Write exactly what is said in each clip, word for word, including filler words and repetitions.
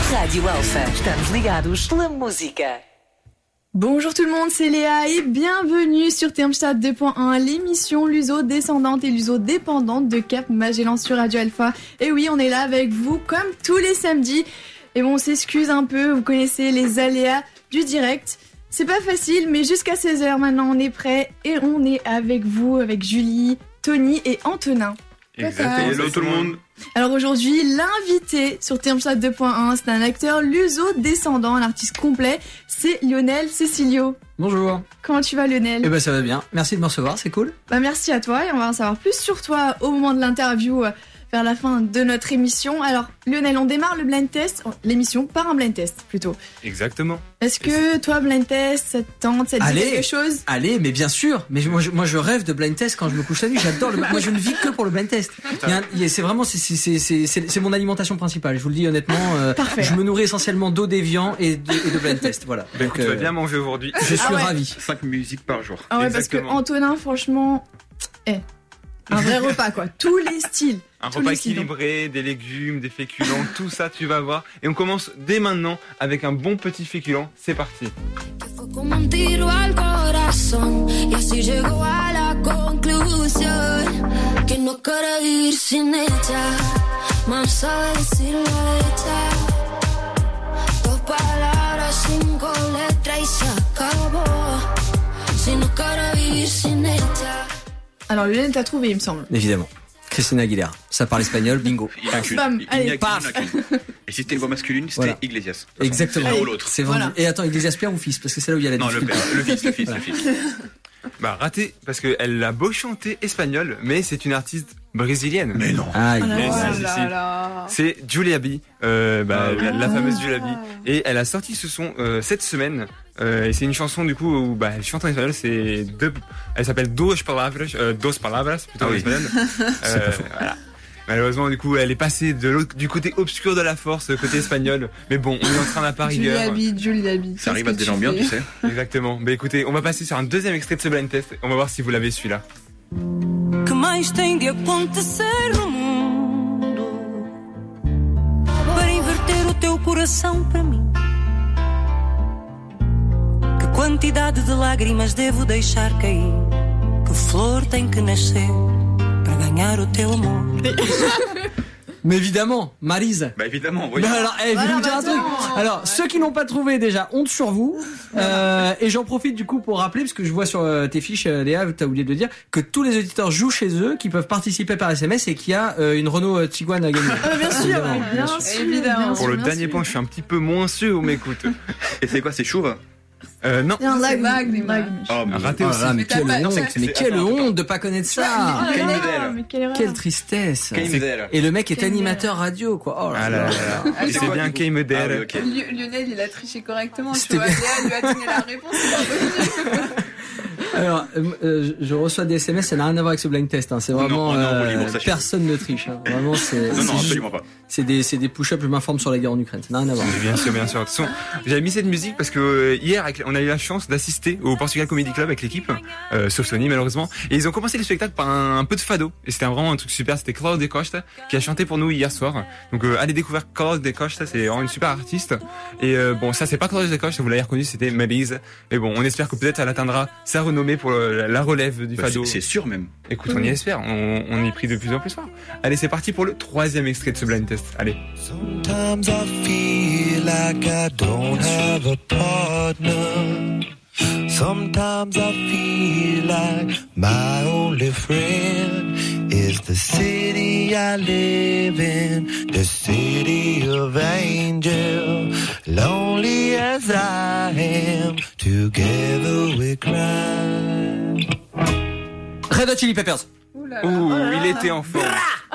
Rádio Alfa. Estamos ligados pela música. Bonjour tout le monde, c'est Léa et bienvenue sur Thermstad deux point un, l'émission luso descendante et luso dépendante de Cap Magellan sur Radio Alpha. Et oui, on est là avec vous comme tous les samedis. Et bon, on s'excuse un peu, vous connaissez les aléas du direct. C'est pas facile, mais jusqu'à seize heures maintenant, on est prêt et on est avec vous, avec Julie, Tony et Antonin. Exactement. Hello tout le monde. Alors aujourd'hui, l'invité sur Thermstad deux point un, c'est un acteur luso-descendant, un artiste complet, c'est Lionel Cecilio. Bonjour. Comment tu vas Lionel ? Eh ben ça va bien, merci de me recevoir, c'est cool. Bah merci à toi et on va en savoir plus sur toi au moment de l'interview euh, vers la fin de notre émission. Alors Lionel, on démarre le blind test, l'émission par un blind test plutôt. Exactement. Est-ce que toi blind test, ça te tente, ça te dit quelque chose ? Allez, mais bien sûr. Mais moi je, moi je rêve de blind test quand je me couche la nuit. J'adore le. Moi je ne vis que pour le blind test. Il y a un, il y a, c'est vraiment c'est c'est c'est c'est c'est mon alimentation principale. Je vous le dis honnêtement. Euh, Parfait. Je me nourris essentiellement d'eau d'évian et de, et de blind test. Voilà. Donc, tu vas bien manger aujourd'hui. Je suis ah ouais. ravi. cinq musiques par jour. Ah ouais, Exactement. Parce que Antonin, franchement, est un vrai repas quoi. Tous les styles. Un repas équilibré, des légumes, des féculents, tout ça tu vas voir. Et on commence dès maintenant avec un bon petit féculent. C'est parti. Alors Lionel t'as trouvé il me semble. Évidemment. Christina Aguilera. Ça parle espagnol, bingo. Il y a qu'une. Bam, Il n'y a paf. qu'une. Et si c'était une voix masculine, c'était Voilà. Iglesias. Exactement. L'un ou l'autre. C'est vendu. Voilà. Et attends, Iglesias père ou fils ? Parce que c'est là où il y a la Non, le difficulté. père, le fils, le fils, le fils. Bah raté parce qu'elle a beau chanter espagnol, mais c'est une artiste brésilienne. Mais non. Ah, Oh là Mais là si, si, là si. là. C'est Julia B, euh, bah, Ah, la, la oui. fameuse Julia B. Et elle a sorti ce son euh, cette semaine. Euh, et c'est une chanson du coup où bah, elle chante en espagnol. C'est deux, elle s'appelle Dos Palabras, euh, Dos Palabras plutôt Ah en oui. espagnol. Euh, voilà. Malheureusement, du coup, elle est passée de l'autre, du côté obscur de la force, côté espagnol. Mais bon, on est en train d'un par rigueur. Julia B, Julia B. Ça arrive à te déjouer bien, tu sais. Exactement. Mais écoutez, on va passer sur un deuxième extrait de ce blind test. On va voir si vous l'avez celui-là. Que mais tem de acontecer no mundo para inverter o teu coração para mim? Que quantidade de lágrimas devo deixar cair? Que flor tem que nascer para ganhar o teu amor? Mais évidemment, Maryse. Bah évidemment, oui. Bah alors, eh, je vais Voilà, vous dire un bah truc. attends. Alors, ceux qui n'ont pas trouvé déjà, honte sur vous. Euh, et j'en profite du coup pour rappeler, parce que je vois sur euh, tes fiches, euh, Léa, t'as oublié de le dire, que tous les auditeurs jouent chez eux, qui peuvent participer par S M S et qu'il y a euh, une Renault euh, Tiguan à gagner. Ah, bien sûr, Évidemment, bien, bien sûr, sûr. évidemment. Pour le bien dernier sûr. point, je suis un petit peu moins sûr, mais écoute. Et c'est quoi, c'est chauve? Euh, non. C'est un lag, vague, lag, vague. Oh, mais Raté Oh là aussi. là, mais Mais t'as quelle pas- honte, c'est- mais c'est- quelle attends, honte de pas connaître ça. Oh là Quelle là, modèle. mais quelle erreur. Quelle tristesse. Quel modèle. Et le mec est Quel animateur radio, quoi. Oh là Ah là. là là là. Et c'est Attends. bien Kay Ah oui, Medel. ok. Liu- Lionel, il a triché correctement, tu C'était vois. bien. Léa lui a donné la réponse, c'est pas possible. Alors, euh, euh, je reçois des S M S, ça n'a rien à voir avec ce blind test. Hein. C'est vraiment Non, non, euh, on lit pour ça, personne ne triche. Hein. Vraiment, c'est Non, c'est non, juste- absolument pas. c'est des c'est des push-ups. Je m'informe sur la guerre en Ukraine. Ça n'a rien à voir. Mais bien sûr, bien sûr. De toute façon, j'avais mis cette musique parce que euh, hier, avec- on a eu la chance d'assister au Portugal Comedy Club avec l'équipe, euh, sauf Sony malheureusement. Et ils ont commencé le spectacle par un, un peu de fado. Et c'était vraiment un truc super. C'était Claude Costa qui a chanté pour nous hier soir. Donc euh, allez découvrir Claude Costa, c'est vraiment une super artiste. Et euh, bon, ça c'est pas Claude Costa, vous l'avez reconnu, c'était Maryse. Mais bon, on espère que peut-être elle atteindra sa renommée pour le- la relève du Bah, fado. c'est- C'est sûr même. Écoute, on y espère. On, on y prie de plus en plus fort. Allez, c'est parti pour le troisième extrait de ce blind test. Allez. Sometimes I feel like I don't have a partner. Sometimes I feel like my only friend is the city I live in, the city of angel. Lonely as I am, together we cry. Red Hot Chili Peppers. Ouh là là. Ouh, Oh là il là. était en forme.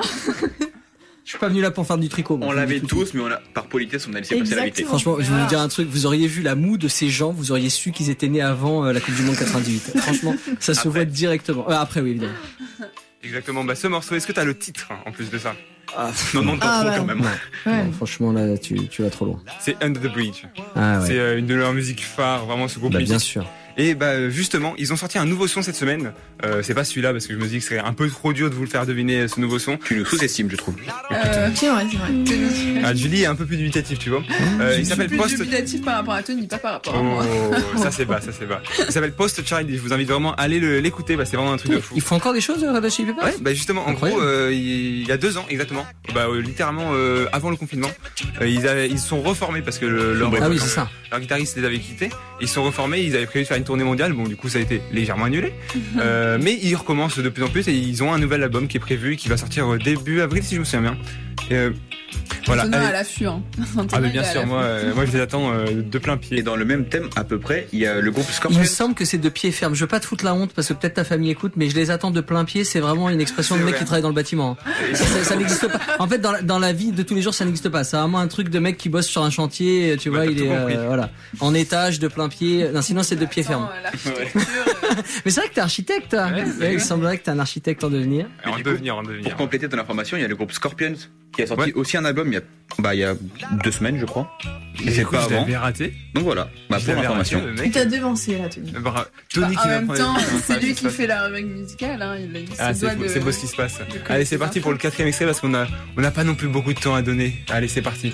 Je suis pas venu là pour faire du tricot. moi. On Je l'avait vous dis tout de tous, mais on a, par politesse, on a laissé passer la vitesse. Exactement. Franchement, je vais vous dire un truc, vous auriez vu la moue de ces gens, vous auriez su qu'ils étaient nés avant euh, la Coupe du Monde quatre-vingt-dix-huit. Franchement, ça se Après. voit directement. Euh, après, oui, évidemment. Exactement. Bah, ce morceau, est-ce que t'as le titre hein, en plus de ça? Ah, Non, non, pas Ah, trop ouais. quand même. Ouais. non, franchement, là, tu, tu vas trop loin. C'est Under the Bridge. Ah C'est ouais. euh, une de leurs musiques phares, vraiment ce groupe Bah, mythique. bien sûr. Et bah justement, ils ont sorti un nouveau son cette semaine. Euh, c'est pas celui-là parce que je me dis que ce serait un peu trop dur de vous le faire deviner ce nouveau son. Tu nous sous-estimes, je trouve. Euh, C'est vrai, c'est vrai. Ah, Julie est un peu plus dubitatif, tu vois. Euh, je il suis s'appelle plus Post. dubitatif par rapport à Tony, pas par rapport à moi. Oh, ça c'est bas, ça c'est bas. Il s'appelle Post Child. Je vous invite vraiment à aller le- l'écouter. Bah, c'est vraiment un truc de fou. Ils font encore des choses, euh, Red Hot Chili Peppers? Ouais, bah justement, en Incroyable. gros, euh, il y a deux ans exactement, bah euh, littéralement euh, avant le confinement, euh, ils avaient, ils se sont reformés parce que le, leur, Ah oui, leur- c'est ça. leur guitariste les avait quittés. Ils se sont reformés, ils avaient prévu de faire une tournée mondiale. Bon, du coup, ça a été légèrement annulé, euh, mais ils recommencent de plus en plus et ils ont un nouvel album qui est prévu, qui va sortir euh, début avril si je me souviens bien. Et, euh, voilà. Antonin allez. à l'affût. Hein. Ah Antonin, mais il bien est à sûr, l'affût. moi, euh, moi je les attends euh, de plein pied. Et dans le même thème, à peu près, il y a le groupe Il Scorpions. me semble que c'est de pied ferme. Je veux pas te foutre la honte parce que peut-être ta famille écoute, mais je les attends de plein pied. C'est vraiment une expression de C'est mec vrai. qui travaille dans le bâtiment. Ça, ça- ça n'existe pas. En fait, dans la, dans la vie de tous les jours, ça n'existe pas. C'est vraiment un truc de mec qui bosse sur un chantier. Tu Ouais, vois, t'as il tout est compris. euh, voilà en étage de plein pied. Non, sinon c'est de pied ferme. Attends, euh, l'architecture, euh, Mais c'est vrai que t'es architecte. Toi. Ouais, Ouais, il semblerait que t'es un architecte en devenir. En Mais du coup, devenir, en Pour devenir. compléter ton information, il y a le groupe Scorpions qui a sorti Ouais. aussi un album il y a, bah, il y a deux semaines, je crois. Et c'est Du coup, pas je avant. l'avais raté. Donc voilà, bah, Je pour l'avais l'information. raté, le Tu mec. t'as devancé là, Tony. Bra- Tony bah, qui en va même prendre- temps, prendre c'est ça, lui je qui sais fait la rubrique musicale. Hein. Il a il Ah, se doit c'est de- c'est beau ce qui se passe. de connaître Allez, c'est les parti infos. pour le quatrième extrait parce qu'on a, on n'a pas non plus beaucoup de temps à donner. Allez, c'est parti.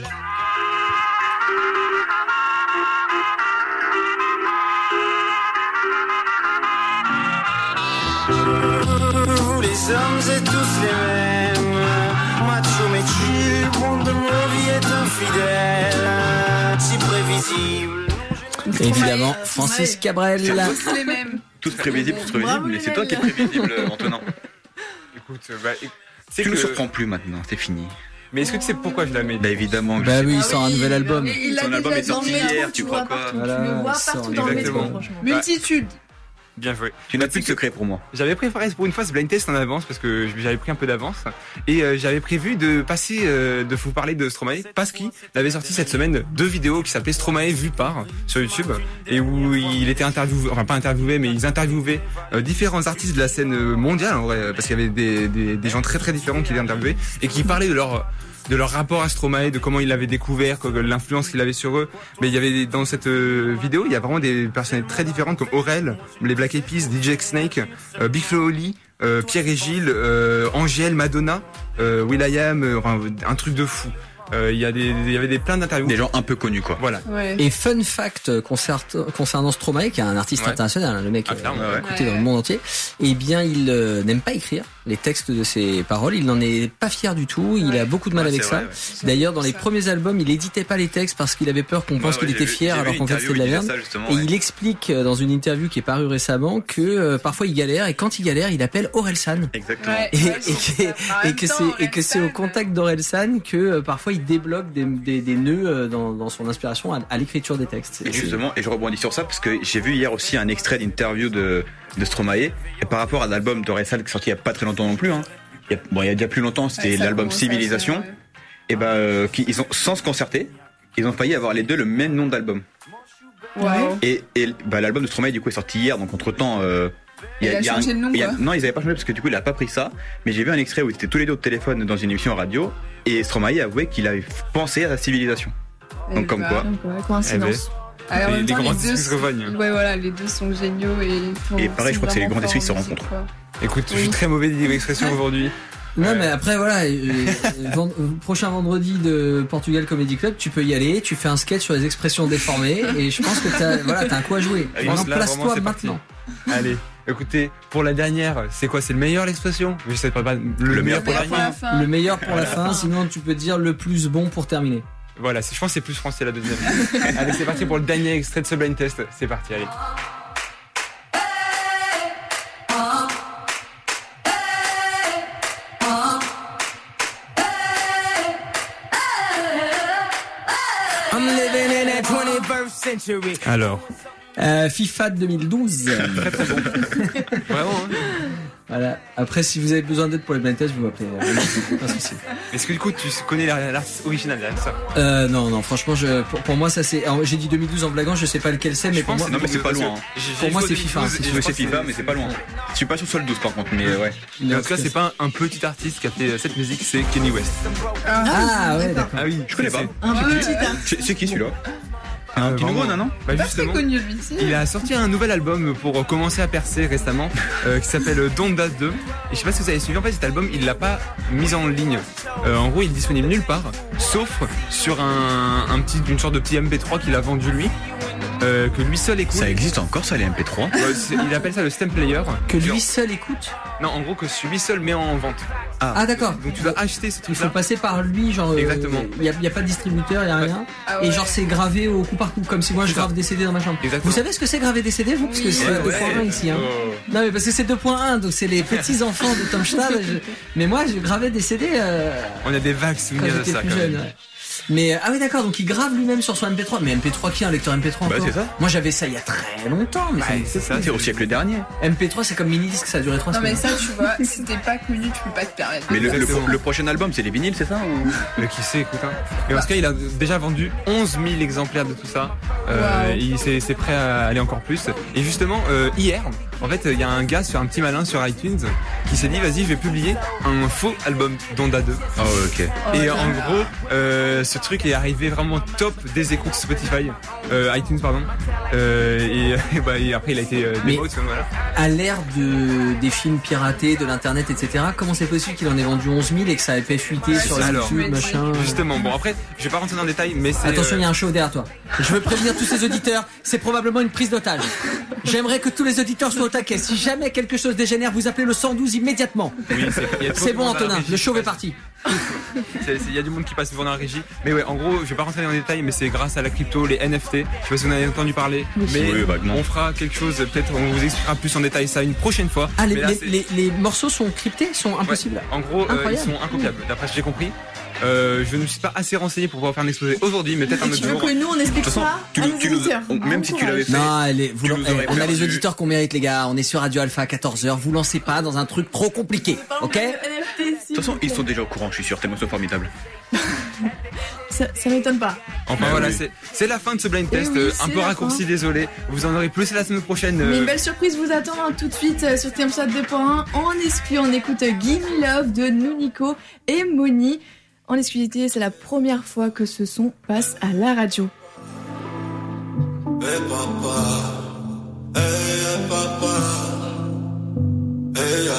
Vous les hommes êtes tous les mêmes. Macho mais chill, monde de mon vie est infidèle. Si prévisible. Évidemment, Ouais, Francis ouais. Cabrel. Tous les mêmes. Tous prévisibles, tous Bravo, prévisibles, mais c'est toi qui es Lionel. prévisible, Antonin. Écoute, euh, bah, éc- c'est Tu que. ne surprends plus maintenant, c'est fini. Mais est-ce que tu sais pourquoi je la mets Bah évidemment. je Bah sais. oui, il Ah sort un oui, nouvel album. mais il l'a Son album déjà est sorti dans le métro, hier, tu tu le crois vois quoi partout. Voilà, Tu le vois il sort partout dans le métro, exactement. franchement. Multitude. Bien joué. Tu n'as plus de secret pour moi. J'avais préparé pour une fois ce blind test en avance parce que j'avais pris un peu d'avance et euh, j'avais prévu de passer, euh, de vous parler de Stromae parce qu'il avait sorti cette semaine deux vidéos qui s'appelaient Stromae vu par sur YouTube et où il était interviewé, enfin pas interviewé mais ils interviewaient euh, différents artistes de la scène mondiale en vrai parce qu'il y avait des, des, des gens très très différents qui les interviewaient et qui parlaient de leur de leur rapport à Stromae, de comment il l'avait découvert, que- l'influence qu'il avait sur eux. Mais il y avait dans cette euh, vidéo, il y a vraiment des personnalités très différentes comme Aurel, les Black Eyed Peas, D J Snake, euh, Big Flo Oli, euh, Pierre et Gilles, euh, Angèle, Madonna, euh, will.i.am, euh, enfin, un truc de fou. Euh, Il y a des, il y avait des plein d'interviews. Des gens un peu connus, quoi. Voilà. Ouais. Et fun fact concert- concernant Stromae, qui est un artiste Ouais. international, hein, le mec Ah, euh, clairement, ouais. écouté Ouais, dans le ouais. monde entier, eh bien il euh, n'aime pas écrire les textes de ses paroles, il n'en est pas fier du tout, il Ouais. a beaucoup de mal Ouais, avec c'est ça. vrai, ouais. D'ailleurs dans les Ça. premiers albums, il éditait pas les textes parce qu'il avait peur qu'on pense Ouais, qu'il ouais, était j'ai vu- fier j'ai alors vu qu'en une fait interview c'était de la où il disait merde. ça, justement, Et ouais. il explique euh, dans une interview qui est parue récemment que euh, parfois il galère et quand il galère, il appelle Orelsan. Exactement. Ouais. Et, Ouais, et, c'est que- ça. En et même que temps, c'est et que c'est au Orelsan, contact d'Orelsan que euh, parfois il débloque des, des, des nœuds euh, dans, dans son inspiration à, à l'écriture des textes. Et justement, et je rebondis sur ça parce que j'ai vu hier aussi un extrait d'interview de, de Stromae et par rapport à l'album d'Orelsan qui est sorti il y a pas très longtemps non plus. Hein. Il y a, bon, il y a déjà plus longtemps, c'était Ouais, ça l'album commence à Civilisation. faire, ouais. Et bah, euh, qui, ils ont sans se concerter, ils ont failli avoir les deux le même nom d'album. Wow. Et, et bah, l'album de Stromae du coup est sorti hier, donc entre temps. Euh, Il a changé un- le nom, il y a- quoi. non, ils avaient pas changé parce que du coup il a pas pris ça. Mais j'ai vu un extrait où ils étaient tous les deux au téléphone dans une émission radio et Stromae avouait qu'il avait pensé à la civilisation. Donc, Et comme bah, quoi. Donc, ouais, coïncidence. alors, en Les- même les temps, grands les deux esprits se sont- rejoignent. Ouais, voilà, les deux sont géniaux et. font- Et pareil, je sont crois que c'est les vraiment grands esprits forts en se musique, rencontrent. quoi. Écoute, je suis Oui. très mauvais d'expression aujourd'hui. Non Ouais. mais après voilà, euh, euh, vend- euh, prochain vendredi de Portugal Comedy Club, tu peux y aller, tu fais un sketch sur les expressions déformées et je pense que t'as voilà, t'as un coup à jouer. Je Maintenant pense là, vraiment, place-toi c'est parti. maintenant. Allez, écoutez, pour la dernière, c'est quoi? C'est le meilleur l'expression? Je sais pas, pas le, meilleur pour la Pour fin. la fin. Le meilleur pour la Voilà. fin, sinon tu peux dire le plus bon pour terminer. Voilà, c'est- je pense que c'est plus français la deuxième. Allez, c'est parti pour le dernier extrait de ce blind test. C'est parti, allez. I'm living in that twenty-first century. Alors, Euh, FIFA deux mille douze. vraiment, hein. Voilà. Après si vous avez besoin d'aide pour les blind tests, vous m'appelez. euh, Pas de souci. Est-ce que du coup, tu connais la- l'artiste original derrière ça? Euh, non non, franchement je pour, pour moi ça c'est alors, j'ai dit deux mille douze en blaguant, je sais pas lequel c'est mais Je pour pense moi Non, mais c'est pas loin. hein. J'ai- j'ai Pour moi, vu c'est au FIFA, douze, c'est et je Je crois sais que FIFA, mais c'est pas loin. Je suis pas sûr sur le douze par contre, mais ouais. Et en tout cas, c'est pas un petit artiste qui a fait cette musique, c'est Kenny West. Ah ouais d'accord. Ah oui, Je connais c'est- pas. Un petit art. C'est c'est qui celui-là? Un petit nouveau, non, non Bah Pas justement, très connu lui, si. il a sorti un nouvel album pour commencer à percer récemment, euh, qui s'appelle Donda deux. Et je sais pas si vous avez suivi, en fait cet album, il l'a pas mis en ligne. Euh, en gros, il est disponible nulle part, sauf sur un, un petit, une sorte de petit M P trois qu'il a vendu lui. Euh, que lui seul écoute. Ça existe encore ça les M P trois Ouais, c'est- il appelle ça le stem player. Que lui seul écoute. Non, en gros que lui seul met en vente. Ah d'accord. Donc tu dois acheter ce Il truc faut là. passer par lui, genre. Exactement. Il y, a, y a pas de distributeur, y a Ouais. rien. Ah ouais. Et genre c'est gravé au coup par coup, comme si moi je C'est ça. grave des C D dans ma chambre. Exactement. Vous savez ce que c'est graver des C D vous? Parce que Oui. c'est Ouais, deux ouais. point un ici. Hein. Oh. Non mais parce que c'est deux point un, donc c'est les petits enfants de Tom Stahl. Je- Mais moi je gravais des C D euh, On a des vagues quand souvenirs de j'étais ça plus quand jeune. même. Ouais. Mais ah oui d'accord, donc il grave lui-même sur son M P trois. Mais M P trois qui a un lecteur M P trois Bah, encore c'est ça. Moi j'avais ça il y a très longtemps. Mais ça Ouais, me fait c'est ça. plus. C'est au siècle dernier. M P trois c'est comme mini disque, ça a duré trois Non mais semaines. ça tu vois, si t'es pas connu tu peux pas te permettre. Mais le, le, Exactement. le prochain album, c'est les vinyles, c'est ça ou... Mais qui sait, écoute. Hein. Et en tout cas, il a déjà vendu onze mille exemplaires de tout ça. Euh, Wow. Il c'est c'est prêt à aller encore plus. Et justement, euh, hier, en fait, il y a un gars sur un petit malin sur iTunes qui s'est dit, vas-y, je vais publier un faux album Donda deux. Oh, ok. Oh, Et là. en gros, euh, ce truc est arrivé vraiment top des écoutes Spotify, euh, iTunes pardon. Euh, et, et bah, et après, il a été euh, Mais- démo, voilà. À l'ère de, des films piratés, de l'internet, et cetera, comment c'est possible qu'il en ait vendu onze mille et que ça ait fait fuiter Ouais, sur c'est ça, YouTube, alors. machin? Justement, bon après, je vais pas rentrer dans le détail, mais c'est. Attention, il y euh, a un show derrière toi. Je veux prévenir tous ces auditeurs, c'est probablement une prise d'otage. J'aimerais que tous les auditeurs soient au taquet. Si jamais quelque chose dégénère, vous appelez le cent douze immédiatement. oui, c'est il y a trop C'est de bon monde à la Antonin, régie. le show est parti. C'est- c'est- Il y a du monde qui passe devant dans la régie. Mais ouais, en gros, je vais pas rentrer dans les détails, mais c'est grâce à la crypto, les N F T. Je sais pas si vous en avez entendu parler, mais Oui, vaguement. on fera quelque chose, peut-être on vous expliquera plus en détail ça une prochaine fois. Ah, les, Mais là, les, c'est- les- les morceaux sont cryptés, sont ouais, impossibles. en gros, euh, ils Incroyable. sont incopiables, d'après ce que j'ai compris. Euh, je ne me suis pas assez renseigné pour pouvoir faire un exposé aujourd'hui, mais peut-être un Et autre tu veux jour. que nous on explique De toute façon, ça tu à nous- nos tu nous- auditeurs on- même si tu l'avais fait. Non, allez, vous, Tu lan- nous eh, aurais on a perdu. les auditeurs qu'on mérite, les gars. On est sur Radio Alpha à quatorze heures. Vous lancez pas dans un truc trop compliqué, ok? N F T, De toute façon, ils sont déjà au courant, je suis sûr, tellement ils sont formidables. Ça, ça m'étonne pas. Enfin Ah voilà, oui. c'est c'est la fin de ce blind Eh test, oui, euh, un c'est peu la raccourci, fin. désolé. Vous en aurez plus la semaine prochaine. Mais euh, une belle surprise vous attend hein, tout de suite euh, sur Thermostat deux point un. En exclu, on écoute euh, Gimme Love de Nounico et Moni. En exclusivité, c'est la première fois que ce son passe à la radio. Hey papa, hey papa, hey ja,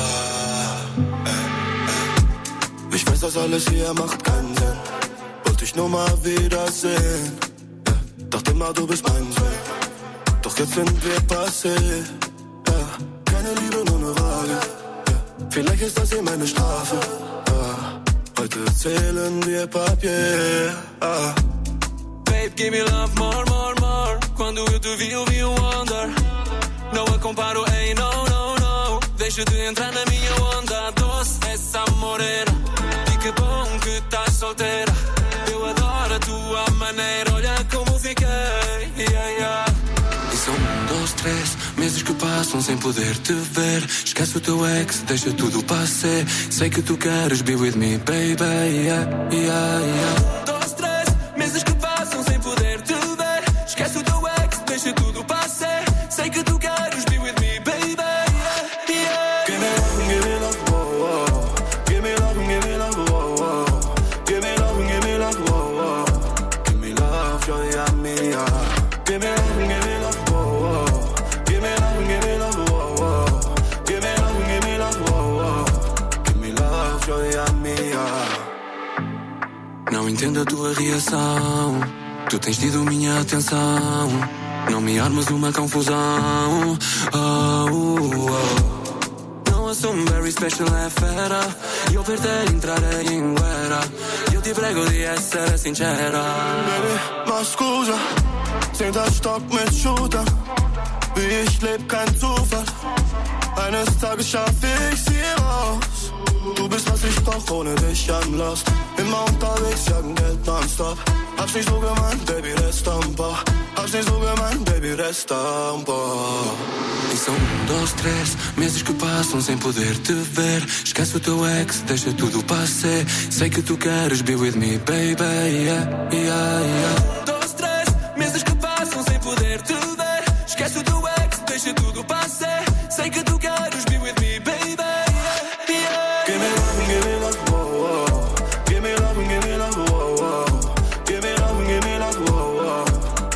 hey, hey. Ich weiß, dass alles hier macht keinen Sinn. Wollte ich nur mal wiedersehen. Ja, dachte mal, du bist mein Sohn. Doch jetzt sind wir passé. Ja, keine Liebe, nur eine Waage. Ja, vielleicht ist das hier meine Strafe. Ja, heute zählen wir Papier. Ja. Babe, give me love more, more, more. Quando eu te vi, eu vi um wonder. Não a comparo, ei, no, no, no. Deixa-te entrar na minha onda. Doce, essa morena. E que bom que estás solteira. Eu adoro a tua maneira. Olha como fiquei. Yeah, yeah. E são um, dois, três meses que passam sem poder te ver. Esquece o teu ex, deixa tudo passar. Sei que tu queres be with me, baby. Yeah, yeah, yeah. Dois, três meses que passam sem poder te ver. Esquece o teu ex, deixa tudo passar. Sei que tu queres be with me, baby. Yeah, yeah. Give me love, give me love, whoa, whoa. Give me love, give me love, whoa, whoa. Give me love, give me love, whoa, whoa. Give me love, joya mia. Give me love, give me love, whoa, whoa. Give me love, give me love, whoa, whoa. Give me love, give me love, whoa, whoa. Give me love, joya mia. Não entendo a tua reação. Tu tens tido minha atenção. Não me armas uma confusão. Oh, oh. Não assumo very special, é fera. Io per te entrare in guerra. Io ti prego di essere sincera. Baby, mach scusa. Zehnter Stock mit Shooter. Wie ich leb, kein Zufall. Eines Tages schaff ich's hier raus. Du bist, was ich brauch, ohne dich I'm lost. Immer unterwegs, jagen Geld nonstop. Hab's nicht so gemeint, Baby, rest am Bach. Hab's nicht so gemeint, Baby, rest am Bach. E são um, dois, três meses que passam sem poder te ver. Esquece o teu ex, deixa tudo passar. Sei que tu queres be with me, baby. Yeah, yeah, yeah. Dois, três meses que passam sem poder te ver. Esquece o teu ex, deixa tudo passar. Sei que tu queres be with me, baby. Yeah, yeah. Give me love, give me love, whoa, whoa. Give me love, give me love, whoa, whoa. Give me love, give me love, whoa, whoa.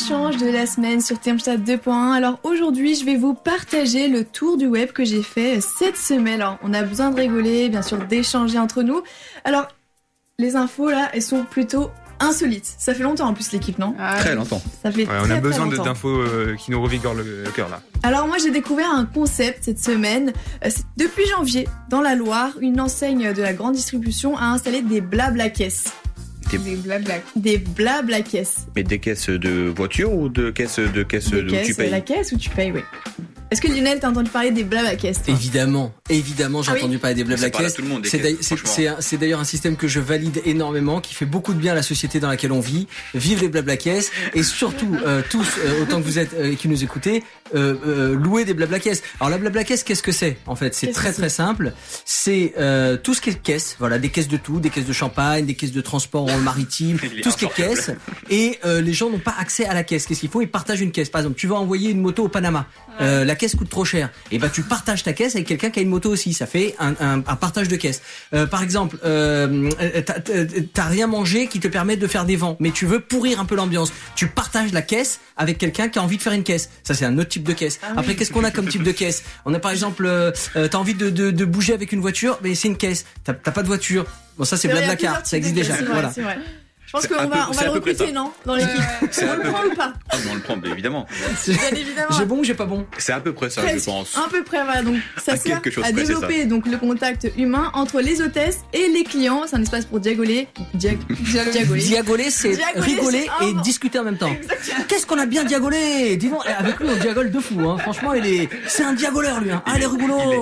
échange de la semaine sur Termstad deux point un. Alors aujourd'hui, je vais vous partager le tour du web que j'ai fait cette semaine. Alors, on a besoin de rigoler, bien sûr, d'échanger entre nous. Alors, les infos là, elles sont plutôt insolites. Ça fait longtemps en plus l'équipe, non ? Ah, Très longtemps. Ça fait Ouais, on très, a très besoin de- longtemps. d'infos euh, qui nous revigorent le, le cœur là. Alors moi j'ai découvert un concept cette semaine. Euh, c'est- Depuis janvier, dans la Loire, une enseigne de la grande distribution a installé des blabla caisses. Des blabla. Des blabla caisses. Mais des caisses de voiture ou de caisses de caisses Des où caisses, tu payes la caisse où tu payes, oui. Est-ce que Lionel t'a entendu parler des blabla caisses toi ? Évidemment, évidemment, j'ai Ah oui entendu parler des blabla Ça parle à caisses. tout le monde, des C'est caisses, d'ailleurs- c'est- franchement. c'est un- c'est d'ailleurs un système que je valide énormément, qui fait beaucoup de bien à la société dans laquelle on vit. Vive les blabla caisses et surtout euh, tous, euh, autant que vous êtes euh, et qui nous écoutez, euh, euh, louer des blabla caisses. Alors la blabla caisse, qu'est-ce que c'est en fait ? C'est Qu'est-ce très que c'est très simple. C'est euh, tout ce qui est caisse, voilà, des caisses de tout, des caisses de champagne, des caisses de transport en maritime, Il est tout ce qui est insortable. caisse. Et euh, les gens n'ont pas accès à la caisse. Qu'est-ce qu'il faut ? Ils partagent une caisse. Par exemple, tu vas envoyer une moto au Panama. Euh, la caisse coûte trop cher. Et ben tu partages ta caisse avec quelqu'un qui a une moto aussi. Ça fait un, un, un partage de caisse. Euh, par exemple, euh, t'as, t'as- t'as rien mangé qui te permet de faire des vents, mais tu veux pourrir un peu l'ambiance. Tu partages la caisse avec quelqu'un qui a envie de faire une caisse. Ça c'est un autre type de caisse. Ah oui. Après, qu'est-ce qu'on a comme type de caisse ? On a par exemple, euh, euh, t'as envie de, de, de bouger avec une voiture, mais c'est une caisse. T'as, t'as pas de voiture. Bon, ça c'est vrai, il y a Blablacar. plusieurs Ça types de existe déjà. caisses, c'est vrai, Voilà. c'est vrai. Je pense C'est qu'on un va, peu- on c'est va le à peu près recruter, ça. non ? Dans l'équipe. C'est On un le peu- prend ou pas ? Ah, mais on le prend, mais évidemment. Bien évidemment. J'ai bon ou j'ai pas bon ? C'est à peu près ça, je Presque. pense. Un peu près, voilà. Donc, ça À sert quelque chose à près, c'est développer donc le contact humain entre les hôtesses et les clients. C'est un espace pour diagoler. Diag... diagoler. Diagoler, c'est Diagoler, rigoler c'est et un- discuter en même temps. Exactement. Qu'est-ce qu'on a bien diagolé! Dis donc, eh, avec lui on diagole de fou, hein. Franchement, il est, c'est un diagoleur lui, hein. Ah, il est rigolo! Il est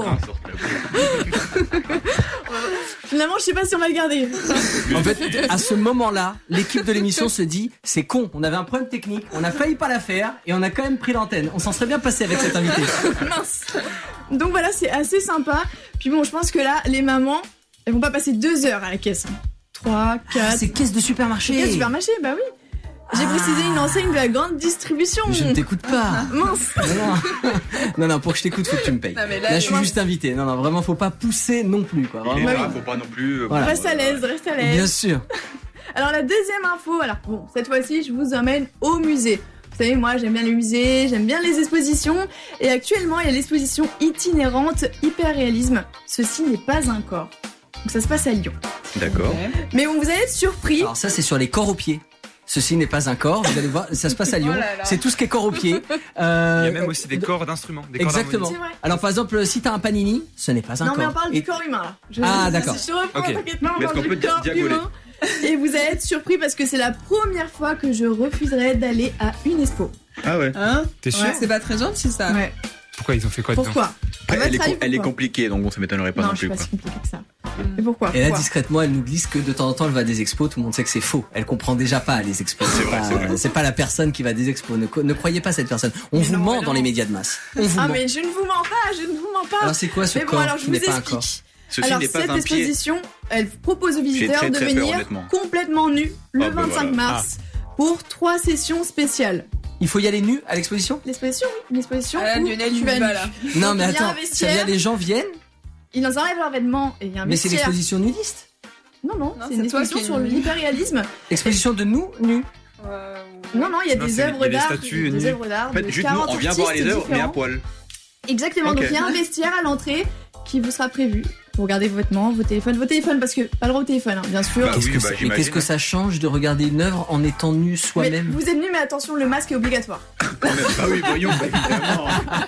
insortable. Finalement, je sais pas si on va le garder. En fait, à ce moment-là, l'équipe de l'émission se dit, c'est con, on avait un problème technique, on a failli pas la faire, et on a quand même pris l'antenne. On s'en serait bien passé avec cet invité. Mince. Donc voilà, c'est assez sympa. Puis bon, je pense que là, les mamans, elles vont pas passer deux heures à la caisse. Trois, Ah, quatre. c'est caisse de supermarché! Caisse supermarché, bah oui. J'ai Ah. précisé une enseigne de la grande distribution. Je ne t'écoute pas! Mince. Non, non. non, non, pour que je t'écoute, faut que tu me payes. Non, mais là, Là, je suis moi- juste invité. Non, non, vraiment, faut pas pousser non plus, quoi. Il est Vraiment. Bah là, oui. faut pas non plus. euh, Voilà. Reste à l'aise, reste à l'aise. Bien sûr. Alors la deuxième info, alors bon, cette fois-ci, je vous emmène au musée. Vous savez, moi, j'aime bien les musées, j'aime bien les expositions. Et actuellement, il y a l'exposition itinérante Hyperréalisme. Ceci n'est pas un corps. Donc ça se passe à Lyon. D'accord. Mais bon, vous allez être surpris. Alors ça, c'est sur les corps aux pieds. Ceci n'est pas un corps, vous allez voir, ça se passe à Lyon. Oh là là. C'est tout ce qui est corps aux pieds. Euh, Il y a même aussi des corps d'instruments. Des corps Exactement. C'est vrai. Alors par exemple, si t'as un panini, ce n'est pas un Non, corps. mais on parle Et- du corps humain là. Je- Ah, je- d'accord. Je reprends, Ok. t'inquiète pas, on Mais est-ce parle qu'on peut du corps diagoler humain. Et vous allez être surpris parce que c'est la première fois que je refuserai d'aller à une expo. Ah ouais. Hein? T'es sûr Ouais, c'est pas très gentil ça. Ouais. Pourquoi ils ont fait quoi dedans Pourquoi À Elle, votre est, com- avis, elle est pourquoi compliquée, donc bon, ça m'étonnerait pas Non, non je suis plus. pas Quoi. si compliquée que ça. Et pourquoi Et là, Pourquoi discrètement, elle nous glisse que de temps en temps, elle va à des expos. Tout le monde sait que c'est faux. Elle comprend déjà pas les expos. C'est vrai, pas, c'est vrai. c'est pas la personne qui va à des expos. Ne, co- ne croyez pas cette personne. On Mais vous non, ment mais dans non. les médias de masse. On vous Ah, ment. mais je ne vous mens pas, je ne vous mens pas. Alors c'est quoi ce Mais bon, corps alors je qui vous n'est pas un corps? explique. Ceci Alors n'est pas cette un pied. exposition, elle propose aux J'ai visiteurs très, de très peur, venir honnêtement. complètement nus le Ah, bah vingt-cinq voilà. mars pour trois sessions spéciales. Il faut y aller nu à l'exposition? L'exposition, oui, une exposition Ah, là, où Lionel, tu il vas y va, nu. là. Non, Donc, mais il y a un attends, ça veut vestiaire. dire les gens viennent, Ils en enlèvent leurs vêtements et il y a un mais c'est vestiaire. l'exposition nudiste. Non, non, Non, c'est une c'est toi exposition qui es sur nu. l'hyperréalisme. Exposition de nous nus. Euh, Non, non, il y a Non, des c'est- œuvres il y a des d'art. statues des nues. œuvres d'art En fait, de juste nous, quarante on vient voir les artistes œuvres, mais à différents. poil. Exactement, Ok. donc il y a un vestiaire à l'entrée qui vous sera prévu pour garder vos vêtements, vos téléphones, vos téléphones, parce que pas le droit au téléphone, hein, bien sûr. Bah Qu'est-ce oui, que bah, ça- mais j'imagine. qu'est-ce que ça change de regarder une œuvre en étant nu mais soi-même? vous êtes venus, mais attention, le masque est obligatoire. Quand même. Ah oui, voyons, bah, évidemment.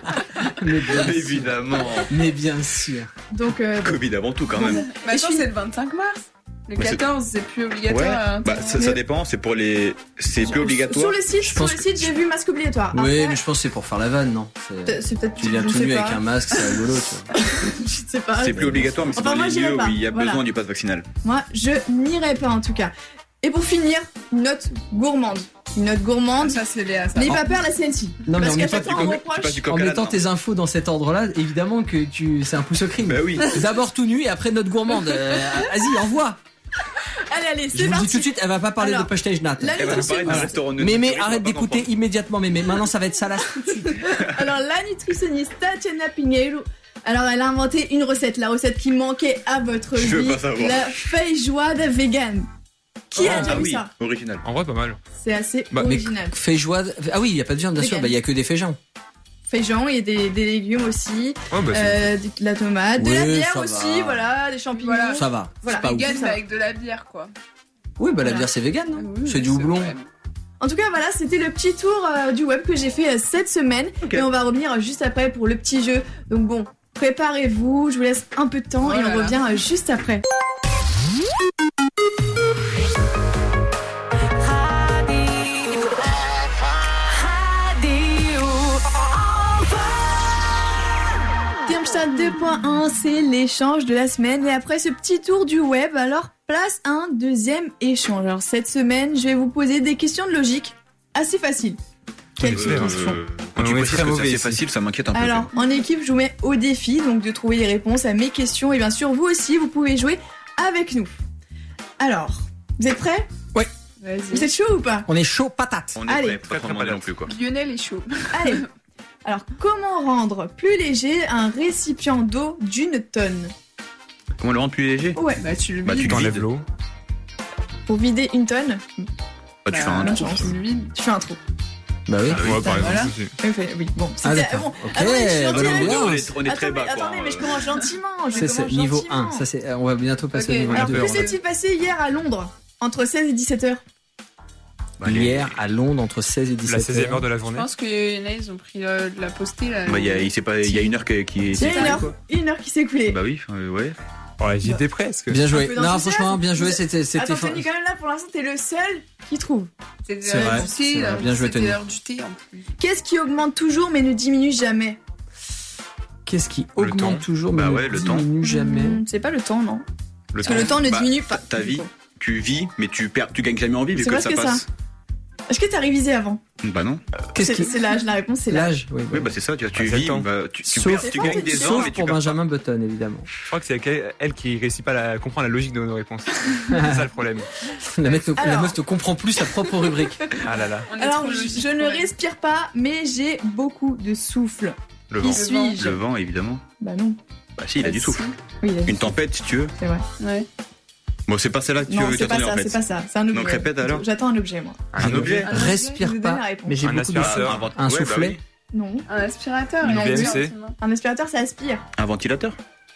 Mais bien sûr. Évidemment. Mais bien sûr. Donc, euh, bon. Covid avant tout, quand Bon, même. bon. Maintenant, Et je suis- c'est le vingt-cinq mars. Le Ouais, c'est- quatorze, c'est plus Ouais, obligatoire. hein. bah, ça, ça dépend, c'est pour les. C'est plus obligatoire. Sur le site, Je sur pense le que- site, j'ai vu masque obligatoire. Oui, Après, mais je pense que c'est pour faire la vanne, non? C'est- peut- c'est peut-être Tu viens je tout sais nu pas. avec un masque, c'est rigolo, tu vois. Je sais pas. C'est plus obligatoire, mais c'est Enfin, dans moi, les j'irai lieux pas. où il y a Voilà. besoin du pass vaccinal. Moi, je n'irai pas en tout cas. Et pour finir, une note gourmande. Une note gourmande. Ça, c'est Léa, ça. N'aie pas peur, là, c'est celle-ci. Non, mais Parce on qu'à met pas chaque du fois, on coq- reproche. tu passes du En coq à mettant l'âne, tes infos dans cet ordre-là, évidemment que tu, c'est un pouce au crime. Bah oui. D'abord tout nu et après notre gourmande. Euh, vas-y, envoie. Allez, allez, Je c'est vous le dis parti. tout de suite, elle va pas parler Alors, de Pashtage Nat. la Elle va nous parler d'un restaurant de Mémé, nourriture, arrête on va pas d'écouter comprendre. immédiatement Mémé. Maintenant, ça va être salace tout de suite. Alors, la nutritionniste Tatiana Pinheiro, alors elle a inventé une recette, la recette qui manquait à votre Je veux vie, pas savoir. la feijoada vegan. Qui a Ah déjà vu oui, ça? original. En vrai, pas mal. C'est assez Bah, Mais original. feijoada. Ah oui, il y a pas de viande, bien sûr. Vegan. Bah il y a que des féjons. Féjon et des, des légumes aussi, Ouais, bah, c'est- euh, de la tomate, de Oui, la bière ça aussi, va. voilà, des champignons. Voilà. Ça va. Voilà. C'est pas ouf. Vegan, ça. mais avec de la bière, quoi. Oui, bah la Voilà. bière c'est vegan, non Oui, C'est mais du houblon. vrai. En tout cas, voilà, c'était le petit tour euh, du web que j'ai fait euh, cette semaine. Ok. Et on va revenir euh, juste après pour le petit jeu. Donc bon, préparez-vous, je vous laisse un peu de temps Oh et là on là. revient euh, juste après. Termstad deux point un, c'est l'échange de la semaine. Et après ce petit tour du web, alors place à un deuxième échange. Alors cette semaine, je vais vous poser des questions de logique assez faciles. Quelles Ouais, questions Euh, Quand On tu est précises très que c'est mauvais assez ici. facile, ça m'inquiète un peu. Alors, en équipe, je vous mets au défi donc de trouver les réponses à mes questions et bien sûr, vous aussi, vous pouvez jouer avec nous. Alors, vous êtes prêts? Vous Vas-y. êtes chaud ou pas? On est chaud patate. On est Allez. prêt, pas trop demander non plus quoi. Lionel est chaud. Allez. Alors, comment rendre plus léger un récipient d'eau d'une tonne? Comment le rendre plus léger? Ouais, Bah, tu le Bah, vides. tu T'enlèves vides. l'eau. pour vider une tonne, Bah, tu fais un non, trou. tu le vides. tu fais un trou. Bah oui. Ah oui. Ouais, par Voilà. exemple. aussi. Oui, fait- oui, bon, Ah, c'était d'accord. bon. Ok, Attendez, je suis bonne gentille avec ambiance. vous. On est, on est très Attendez, bas quoi. attendez, mais je commence gentiment. Je Ça, c'est commence niveau gentiment. un. Ça, c'est, on va bientôt passer Ok, au niveau Alors, deux. que en fait. s'est-il passé hier à Londres entre seize et dix-sept heures? Bah, les- Hier à Londres entre seize et dix-sept La seizième heure heures. de la Je journée. pense qu'il y en a, ils ont pris euh, de la postée là. Bah, il y a, il s'est pas, il y a une heure qui, qui est. C'est une heure, quoi. une heure qui s'est écoulée. Bah oui, euh, ouais. Ouais, j'y étais presque. Bien joué. Un peu Non, d'enthousiasme. franchement, bien joué. C'était, c'était. Attends, fin- Tony, quand même là, pour l'instant, t'es le seul qui trouve. C'était C'est l'heure vrai, du c'est thé, vrai. là. Bien joué, C'était Tony. l'heure du thé en plus. Qu'est-ce qui augmente toujours mais ne diminue jamais? Qu'est-ce qui Le augmente temps. toujours, mais Bah ne ouais, le temps. diminue jamais. Hmm, c'est pas le temps, non. Le Parce que le temps ne Bah, diminue pas. Ta vie, tu vis, mais tu perds, tu gagnes jamais en vie vu C'est que presque ça passe. Est-ce que t'as révisé avant? Bah non. Qu'est-ce C'est qui. c'est l'âge, la réponse c'est l'âge. L'âge, oui. Oui, bah c'est ça. Tu, tu Ouais, c'est le vis, temps. bah, tu, tu, Sauf perds, tu pour- gagnes des ans, Sauf mais tu pour perds pas. Benjamin Button, évidemment. Je crois que c'est elle, elle qui réussit pas à comprendre la logique de nos réponses. C'est ça le problème. La meuf, ne- la Alors. meuf ne comprend plus sa propre rubrique. Ah là là. On est Alors, trop je, logique je pour ne elle. respire pas, mais j'ai beaucoup de souffle. Le Qui vent. suis-je? Le vent, évidemment. Bah non. Bah si, il a du Bah, souffle. Oui, il a dit- Une tempête, si tu veux. c'est vrai. Ouais. Bon, c'est pas celle-là que tu Non, veux c'est pas t'attendre en ça, fait. c'est pas ça. C'est un objet. Donc, répète, alors. J'attends un objet, moi. Un objet. Un objet, je Respire vous donne pas, la réponse. mais j'ai Un beaucoup de aspirateur. souffle. Invent- Un ouais, bah soufflet. oui. Non. Un aspirateur. Non, il a dit, V M C. forcément. Un aspirateur, ça aspire. Un ventilateur.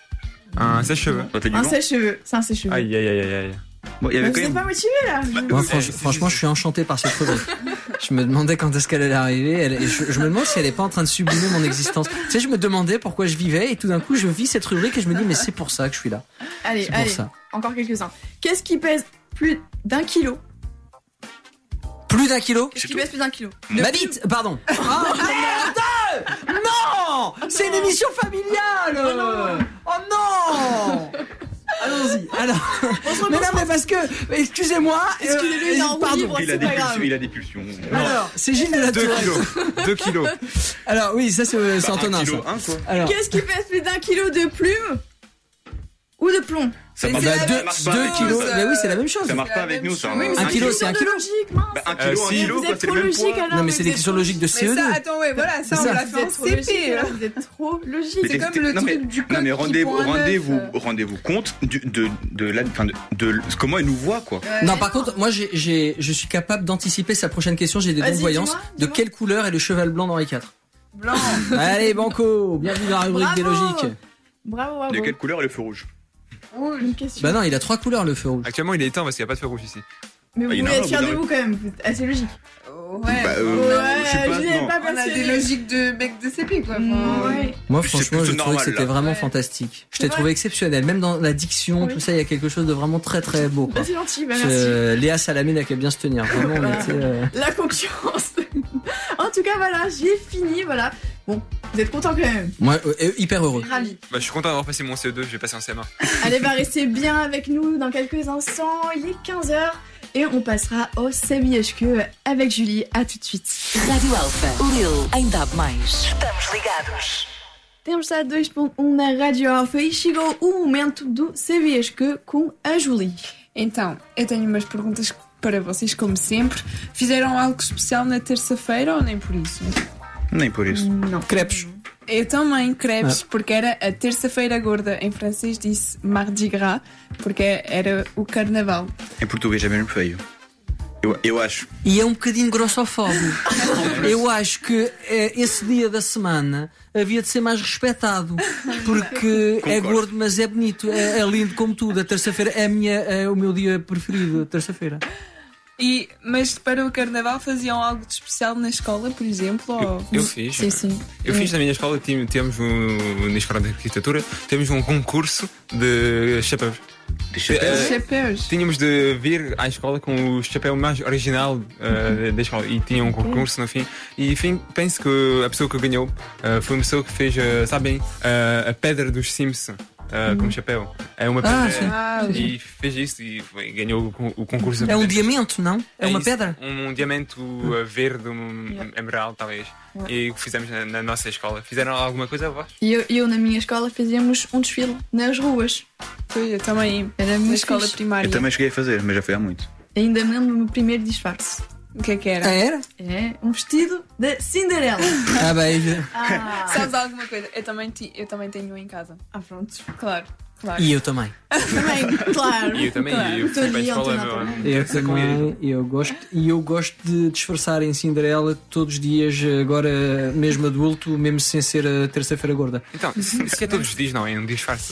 Un sèche-cheveux. Ça fait du Un vent. sèche-cheveux. C'est un sèche-cheveux. Aïe aïe aïe aïe aïe. Bon, il y Vous avait quand êtes même. pas motivé là? Moi, Euh, franch- si, franchement, si, je suis enchanté par cette rubrique. Je me demandais quand est-ce qu'elle allait arriver. Elle- et je, je me demande si elle est pas en train de sublimer mon existence. Tu sais, je me demandais pourquoi je vivais et tout d'un coup, je vis cette rubrique et je me dis, mais c'est pour ça que je suis là. Allez, C'est pour allez. ça. Encore quelques-uns. Qu'est-ce qui pèse plus d'un kilo? Plus d'un kilo. Qu'est-ce C'est qui tout. pèse plus d'un kilo? Ma bite, pardon. Oh merde! Non! C'est une émission familiale! Oh non! Allons-y. Alors, mais non, mais parce que, excusez-moi. Excusez-le, il est en roue pardon. libre, Il a c'est des pas grave. pulsions. Il a des pulsions. Alors, c'est Gilles de la Deux Tourette. kilos. Deux kilos. Alors oui, ça c'est c'est Bah, Antonin. un kilo, ça. un, quoi. Alors, Qu'est-ce qui pèse plus d'un kilo de plume ou de plomb? Ça Mais marche c'est bah, la pas- deux, même marche pas deux avec nous. kilos. ça. Mais oui, c'est la même chose. Ça marche C'est pas la avec même nous, ça. chose. Oui, mais Un kilo, c'est un kilo. Logique, mince. Bah, un Euh, kilo, un si. kilo, Vous quoi, êtes c'est trop le même logique poids. alors. Non, mais c'est vous l'équation êtes logique de Mais C E deux. ça, attends, ouais, voilà, ça, C'est on ça. l'a Vous fait en êtes trop logique, C P. alors, là. vous êtes trop logique. Mais C'est t'es- comme le non, mais- truc du Non coq mais qui rendez-vous, prend un œuf, rendez-vous, euh. rendez-vous compte du- de de la, enfin de, de comment elle nous voit quoi. Ouais. Non, par contre, moi, j'ai, j'ai, je suis capable d'anticiper sa prochaine question. J'ai des Vas-y, dons de voyance. dis-moi, De dis-moi. quelle couleur est le cheval blanc d'Henri quatre? Blanc. Allez, Banco, bienvenue dans la rubrique des Bravo. logiques. Bravo, bravo. De quelle couleur est le feu rouge? Rouge. Une question. Bah non, il a trois couleurs le feu rouge. Actuellement, il est éteint parce qu'il n'y a pas de feu rouge ici. Mais vous Ah, il y en voulez a un, être fier vous de avez- vous quand même. Vous êtes assez logique. Ouais. Bah, euh, Ouais, je sais pas, je l'ai non. pas On a passé. des logiques de mec de C P, quoi. Enfin, Mm, ouais. Moi, C'est franchement, plutôt je trouvais normal, que c'était là. vraiment Ouais. fantastique. Je C'est t'ai vrai trouvé exceptionnel, même dans la diction, Oui. tout ça, il y a quelque chose de vraiment très très beau. Quoi. Bah, c'est gentil, bah, Je- merci. Léa Salamine a qu'à bien se tenir. Vraiment, on Voilà. était, euh, La concurrence. En tout cas, voilà, j'ai fini, voilà. Bon, vous êtes contents quand même. moi, euh, hyper heureux. Ravi. Bah, je suis content d'avoir passé mon C E deux, je vais passer en C M un. Allez, bah, restez bien avec nous dans quelques instants. Il est quinze heures et on passera au Sabias que avec Julie. À tout de suite. Rádio Alfa. Lil em Dab Mais. Estamos ligados. Temos a dois ponto um na Rádio Alfa e chegou o momento do Sabias que com a Julie. Então, eu tenho umas perguntas para vocês, como sempre. Fizeram algo especial na terça-feira ou nem por isso? Nem por isso. Não. Crepes. Eu também, crepes, porque era a terça-feira gorda. Em francês disse Mardi Gras, porque era o carnaval. Em português é mesmo feio. Eu, eu acho. E é um bocadinho grossofóbico. Eu acho que eh, esse dia da semana havia de ser mais respeitado. Porque é Concordo. gordo, mas é bonito. É, é lindo como tudo. A terça-feira é, a minha, é o meu dia preferido, a terça-feira. E, mas para o carnaval faziam algo de especial na escola, por exemplo? Ou... Eu fiz. Sim, sim. Eu fiz na minha escola, tím- temos um, na escola de arquitetura, temos um concurso de chapéus. De chapéu. Eh, Chapéus. Tínhamos de vir à escola com o chapéu mais original eh, da escola e tinha um concurso no fim. E enfim, penso que a pessoa que ganhou eh, foi uma pessoa que fez, eh, sabem, eh, a pedra dos Sims eh, como chapéu. É uma pedra. Ah, sim. Ah, E fez isso e foi- ganhou o, con- o concurso. É um diamante, não? É, uma isso, pedra? Um, um diamante uh, verde, um emerald, talvez. E o que fizemos na, na nossa escola. Fizeram alguma coisa a vós? E eu, eu, na minha escola, fazíamos um desfile nas ruas. foi, eu também. Era Na muito escola fixe. primária. Eu também cheguei a fazer, mas já foi há muito. Ainda me lembro do meu primeiro disfarce. O que é que Ah, era? era? É um vestido de Cinderela. Ah, beijo. Ah, Sabes alguma coisa? Eu também, ti- eu também tenho um em casa. ah pronto. Claro, claro. E eu também. Também, claro. E eu também, Claro. eu fui para a Tony escola. Elton meu- também. Eu essa comida. também, eu gosto, e eu gosto de disfarçar em Cinderela todos os dias, agora mesmo adulto, mesmo sem ser a terça-feira gorda. Então, se se é todos os dias, não, é um disfarce.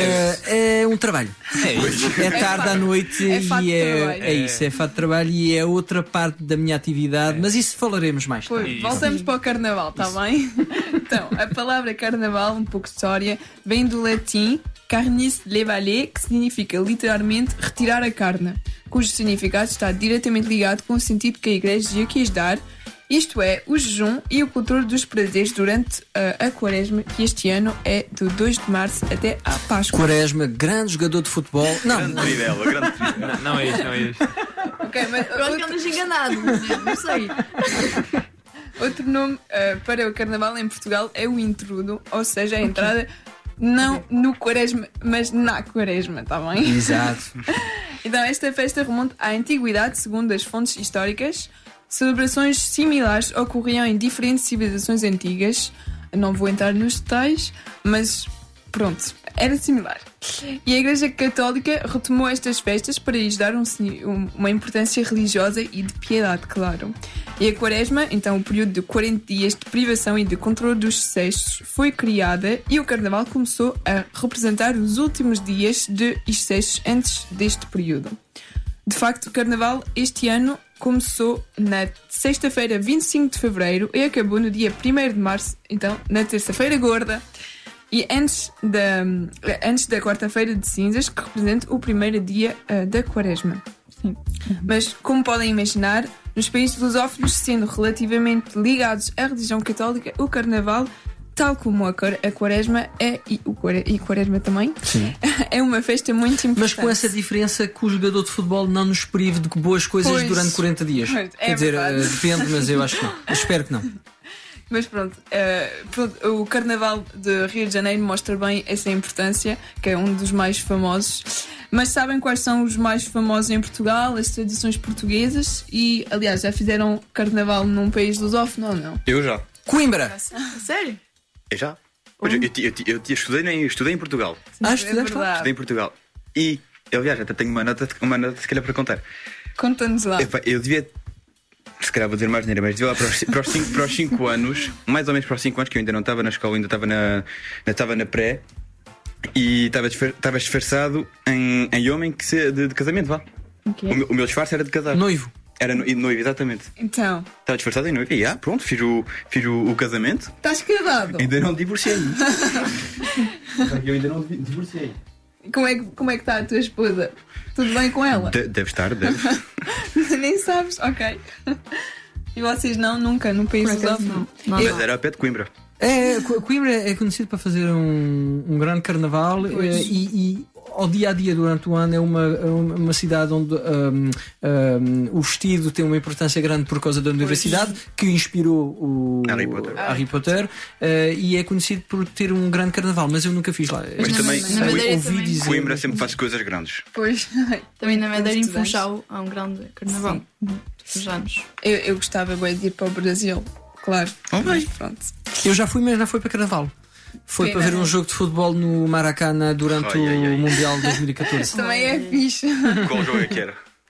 É, é um trabalho. É isso. É tarde à noite É fato de e é, trabalho. é isso, é fato de trabalho e é outra parte da minha atividade, mas isso falaremos mais tarde. Pois, Isso. voltamos para o carnaval, está bem? Então, a palavra carnaval, um pouco de história, vem do latim carnis levale, que significa literalmente retirar a carne, cujo significado está diretamente ligado com o sentido que a Igreja quis dar, isto é, o jejum e o controle dos prazeres durante a, a quaresma, que este ano é do dois de março até à Páscoa. Quaresma, grande jogador de futebol. Não, Grande trivela, grande trivela. Não, não é isso, não é isso. Ok, mas Pronto, que outro, andas enganado, mas eu não sei. outro nome uh, para o carnaval em Portugal é o intrudo, ou seja, a entrada não no quaresma, mas na quaresma, está bem? exato. Então, esta festa remonta à antiguidade, segundo as fontes históricas. Celebrações similares ocorriam em diferentes civilizações antigas. Não vou entrar nos detalhes, mas pronto, era similar. E a Igreja Católica retomou estas festas para lhes dar um, signi- um- uma importância religiosa e de piedade, claro. E a Quaresma, então o período de quarenta dias de privação e de controle dos excessos, foi criada e o Carnaval começou a representar os últimos dias de excessos antes deste período. De facto, o Carnaval este ano começou na sexta-feira, vinte e cinco de fevereiro, e acabou no dia primeiro de março, então na terça-feira gorda. E antes da, antes da quarta-feira de cinzas, que representa o primeiro dia uh, da quaresma. Sim. Mas, como podem imaginar, nos países lusófonos, sendo relativamente ligados à religião católica, o Carnaval, tal como a, quar- a quaresma, é, e, o quare- e quaresma também, Sim. é uma festa muito importante. Mas com essa diferença que o jogador de futebol não nos prive de boas coisas Pois. durante quarenta dias. Pois, é Quer dizer, verdade. eh, depende, mas eu acho que não. Eu espero que não. Mas pronto, eh, pronto, o Carnaval de Rio de Janeiro mostra bem essa importância, que é um dos mais famosos. Mas sabem quais são os mais famosos em Portugal, as tradições portuguesas? E, aliás, já fizeram Carnaval num país lusófono ou não? Eu já. Coimbra! Sério? Eu já. Pois eu, eu, eu, eu, eu estudei, em, estudei em Portugal. Ah, é estudaste lá? verdade. Estudei em Portugal. E, eu, aliás, até tenho uma nota, uma nota se calhar para contar. Conta-nos lá. Epá, eu devia. Se calhar vou dizer mais neira, mas devia lá para os, para, os cinco, para os cinco anos, mais ou menos para os cinco anos, que eu ainda não estava na escola, ainda estava na, ainda estava na pré, e estava, disfar, estava disfarçado em, em homem que se, de, de casamento, vá. Ok. O, meu, o meu disfarce era de casar. Noivo. Era no, noivo, exatamente. Então, Estava disfarçado em noivo. E ah, pronto, fiz o, fiz o, o casamento. estás casado? Ainda não divorciei. Eu ainda não divorciei. Como é, que- como é que está a tua esposa? Tudo bem com ela? De, deve estar, deve. Nem sabes? Ok. E vocês não? Nunca? No país Por acaso lusófono? não. Não, Mas era a pé de Coimbra. É, Co- Coimbra é conhecido para fazer um, um grande carnaval Pois. eh, e, e ao dia a dia durante o ano é uma, uma cidade onde um, um, o vestido tem uma importância grande por causa da universidade que inspirou o Harry Potter. Harry Potter, eh, e é conhecido por ter um grande carnaval, mas eu nunca fiz lá. Mas na- também na Madeira ouvi também. dizer. Coimbra sempre faz coisas grandes. Pois. Também na Madeira, em Estudantes. Funchal, há um grande carnaval. Todos os anos. Eu, eu gostava bem de ir para o Brasil, claro. Oh, Mas bem. pronto. Eu já fui, mas não foi para carnaval. Foi Pena. para ver um jogo de futebol no Maracanã durante Ai, ai, ai. o Mundial de dois mil e catorze. Também é fixe. Qual jogo é que era?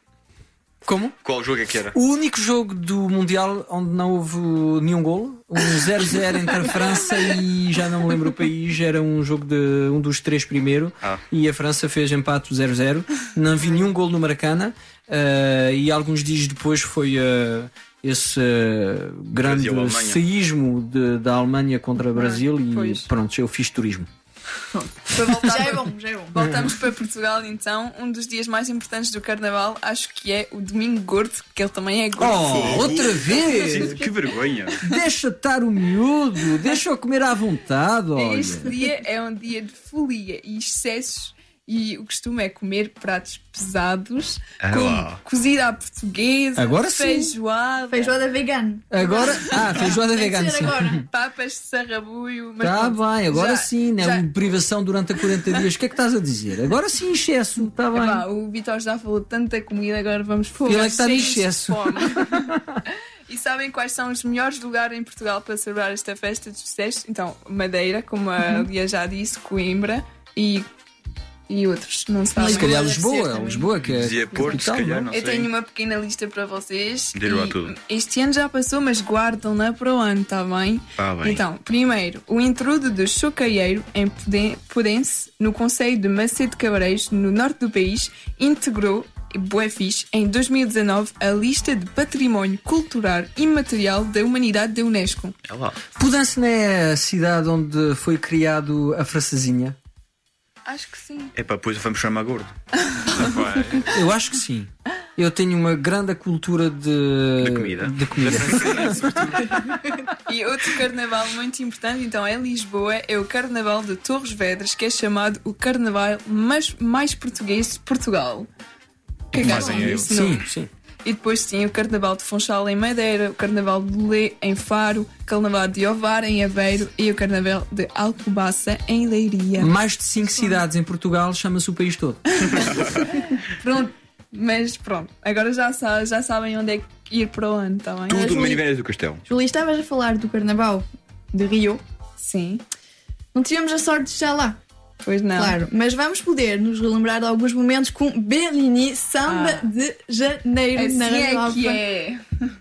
Como? Qual jogo é que era? O único jogo do Mundial onde não houve nenhum golo, um zero a zero entre a França e já não me lembro o país, era um jogo de um dos três primeiro Ah. e a França fez empate zero a zero. Não vi nenhum golo no Maracanã uh, e alguns dias depois foi uh, esse uh, grande Brasil-Alemanha. seísmo de, da Alemanha contra o Brasil e pois. pronto, eu fiz turismo. Para voltar Já é para- bom, já é bom. Voltamos para Portugal então. Um dos dias mais importantes do Carnaval acho que é o Domingo Gordo, que ele também é gordo. Oh, outra vez! Que vergonha. Deixa estar o miúdo, deixa-o comer à vontade, olha. Este dia é um dia de folia e excessos. E o costume é comer pratos pesados, Ah, como lá. cozida à portuguesa, Agora sim. feijoada, Feijoada vegana. Agora, ah, feijoada Tem que vegana. ser sim. agora. papas de sarrabuio. mas Tá pronto, bem, agora já- sim, né? já- Uma privação durante a quarenta dias. O que é que estás a dizer? Agora sim, excesso, está bem. Epá, o Vitor já falou de tanta comida, agora vamos Ele é que está de cheios de excesso. fome. E sabem quais são os melhores lugares em Portugal para celebrar esta festa dos sucessos? Então, Madeira, como a Lia já disse, Coimbra e, e outros, não sabem. Se calhar deve ser Lisboa, também. Lisboa que é Dizia Porto, se capital, calhar, não? não Eu sei. tenho uma pequena lista para vocês. Diga lá e tudo. Este ano já passou, mas guardam-na para o ano, está bem? Ah, bem. Então, primeiro, o intrudo do Chocaieiro, em Puden- Pudense, no concelho de Macedo Cabareiros, no norte do país, integrou, bué fixe, em dois mil e dezanove, a lista de Património Cultural Imaterial da Humanidade da Unesco. É lá. Pudense não é a cidade onde foi criado a francesinha? Acho que sim. É pá, depois vamos chamar gordo. Eu acho que sim. Eu tenho uma grande cultura de, De comida. de comida. E outro carnaval muito importante, então, em Lisboa, é o Carnaval de Torres Vedras, que é chamado o Carnaval mais, mais português de Portugal. Que é que acham Fazem disso? Sim, Não? sim. E depois tinha o Carnaval de Funchal em Madeira, o Carnaval de Lê em Faro, o Carnaval de Ovar em Aveiro e o Carnaval de Alcobaça em Leiria. Mais de cinco cidades em Portugal, chama-se o país todo. Pronto, mas pronto, agora já, sa- já sabem onde é que ir para o ano, está bem? Tudo Júlia- Maniveiras do Castelo. Júlia, estavas a falar do Carnaval de Rio. Sim, Não tivemos a sorte de estar lá, pois não. claro. Mas vamos poder nos relembrar de alguns momentos com Bellini, Samba Ah. de Janeiro na Assim Rádio é que Alfa. é.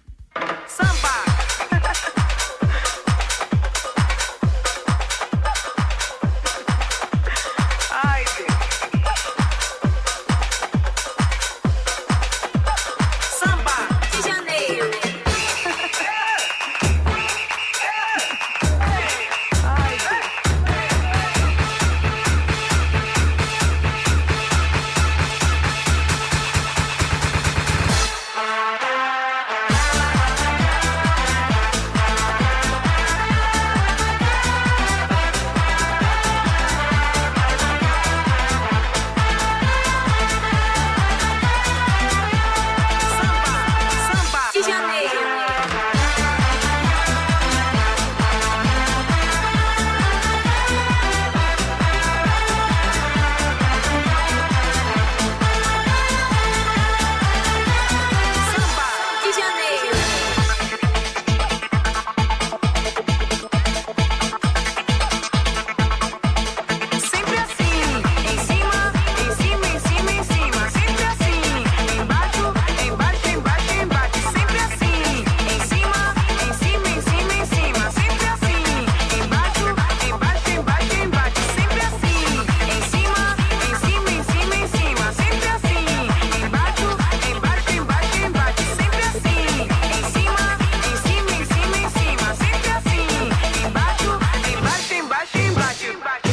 Sempre assim, em cima, em cima, em cima, em cima. Sempre assim, embaixo, embaixo, embaixo, embaixo. Sempre assim, em cima, em cima, em cima, em cima. Sempre assim, embaixo, embaixo, embaixo, embaixo. Sempre assim, em cima, em cima, em cima, em cima. Sempre assim, embaixo, embaixo, embaixo, embaixo. Sempre assim, em cima, em cima, em cima, em cima. Sempre assim, embaixo, embaixo, embaixo, embaixo, embaixo.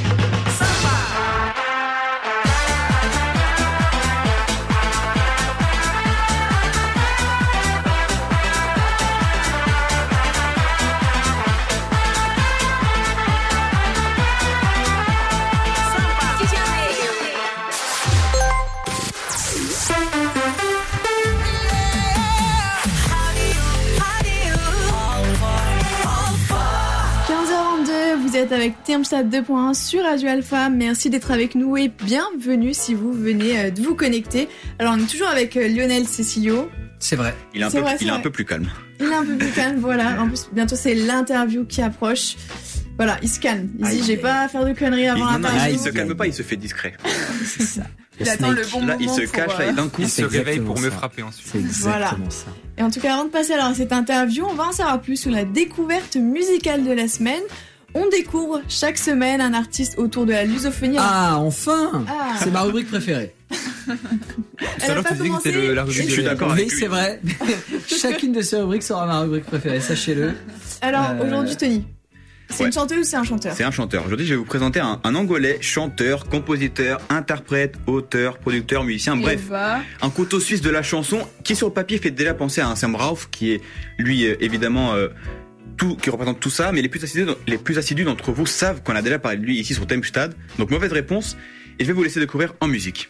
quinze heures vingt-deux, vous êtes avec Thermostat deux point un sur Radio Alpha. Merci d'être avec nous et bienvenue si vous venez euh, de vous connecter. Alors, on est toujours avec euh, Lionel Cecilio. C'est vrai. Il est un, C'est peu, vrai, il c'est est un vrai. peu plus calme. Il est un peu plus calme, voilà. En plus, bientôt, c'est l'interview qui approche. Voilà, il se calme. Il Ah, dit, il- j'ai pas à faire de conneries Il, avant non, non, l'interview. il se calme pas, il se fait discret. C'est ça. Il attend le bon Là, moment. il se pour, cache, là, euh, et d'un coup, Il se c'est réveille exactement pour me ça. frapper ensuite. C'est exactement Voilà. ça. Et en tout cas, avant de passer alors à cette interview, on va en savoir plus sur la découverte musicale de la semaine. On découvre chaque semaine un artiste autour de la lusophonie. Ah, enfin Ah. C'est ma rubrique préférée. Elle Ça a va, pas tu disais que commencé. c'était le- la rubrique Et- Je suis de- d'accord Oui, avec lui. c'est vrai. Chacune de ces rubriques sera ma rubrique préférée, sachez-le. Alors, Euh, aujourd'hui, Tony, c'est ouais. une chanteuse ou c'est un chanteur? C'est un chanteur. Aujourd'hui, je vais vous présenter un, un Angolais, chanteur, compositeur, interprète, auteur, producteur, musicien, il bref. va. Un couteau suisse de la chanson qui, sur le papier, fait déjà penser à un Sam Rauf, qui est, lui, euh, évidemment, euh, tout, qui représente tout ça, mais les plus assidus, les plus assidus d'entre vous savent qu'on a déjà parlé de lui ici sur Temstad. Donc, mauvaise réponse. Et je vais vous laisser découvrir en musique.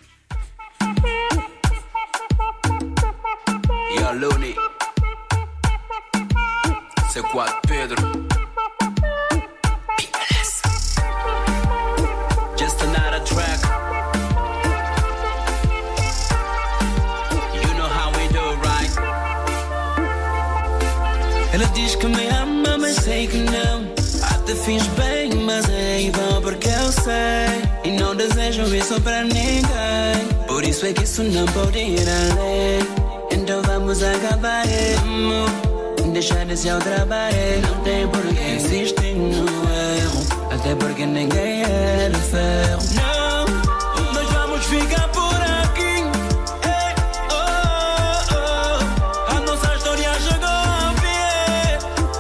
Yo, Looney. C'est quoi, Pedro? Just another track. You know how we do, right? Ela diz que me ama, mas sei que não. Até fiz bem, mas é em vão porque eu sei. E não desejo isso pra ninguém. Por isso é que isso não pode ir além. Então vamos acabar, vamos deixar de ser o trabalho. Não tem por que insistir no erro, até porque ninguém é de ferro. Não, nós vamos ficar por aqui. Ei, oh, oh, oh. A nossa história chegou ao fim.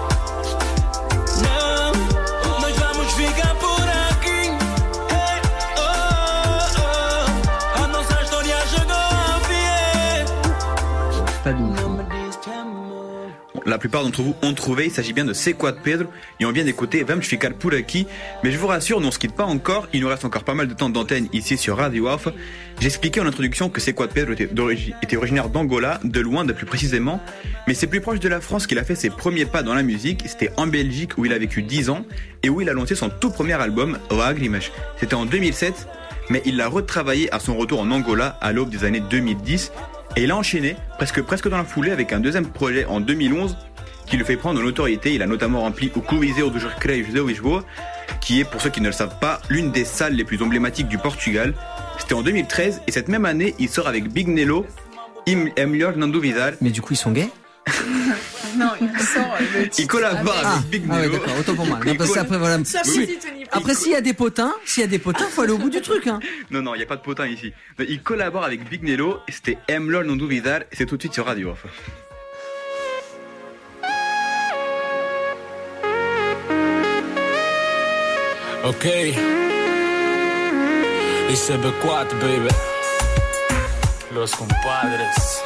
Não, nós vamos ficar por aqui. Ei, oh, oh. A nossa história chegou ao fim. Pas bien. Bon, la plupart d'entre vous ont trouvé, il s'agit bien de C'est quoi de Pedro, et on vient d'écouter Vamos ficar por aqui, mais je vous rassure, nous on se quitte pas encore, il nous reste encore pas mal de temps d'antenne ici sur Radio Alpha. J'expliquais en introduction que C'est quoi de Pedro était, d'origi- était originaire d'Angola, de Luanda plus précisément, mais c'est plus proche de la France qu'il a fait ses premiers pas dans la musique, c'était en Belgique où il a vécu dix ans, et où il a lancé son tout premier album, Lágrimas. C'était en deux mille sept, mais il l'a retravaillé à son retour en Angola à l'aube des années deux mille dix, et il a enchaîné presque presque dans la foulée avec un deuxième projet en deux mille onze qui le fait prendre en notoriété. Il a notamment rempli au Coliseu do Recreio de Lisboa, qui est, pour ceux qui ne le savent pas, l'une des salles les plus emblématiques du Portugal. C'était en deux mille treize, et cette même année, il sort avec Big Nelo, Im- É Melhor Não Duvidar. Mais du coup, ils sont gays? Non, il sort le titre. Il collabore avec- Ah, avec Big ah ouais, Nelo. d'accord, autant pour moi. Non, Il parce que colla- après, voilà. Ça Si- petit, Tony. Après, s'il y a des potins, s'il y a des potins, faut aller au bout du truc, hein. Non, non, il n'y a pas de potin ici. Il collabore avec Big Nelo, et c'était É Melhor Não Duvidar, et c'est tout de suite sur Radio Alpha. Ok. Dice B cuatro, baby. Los compadres.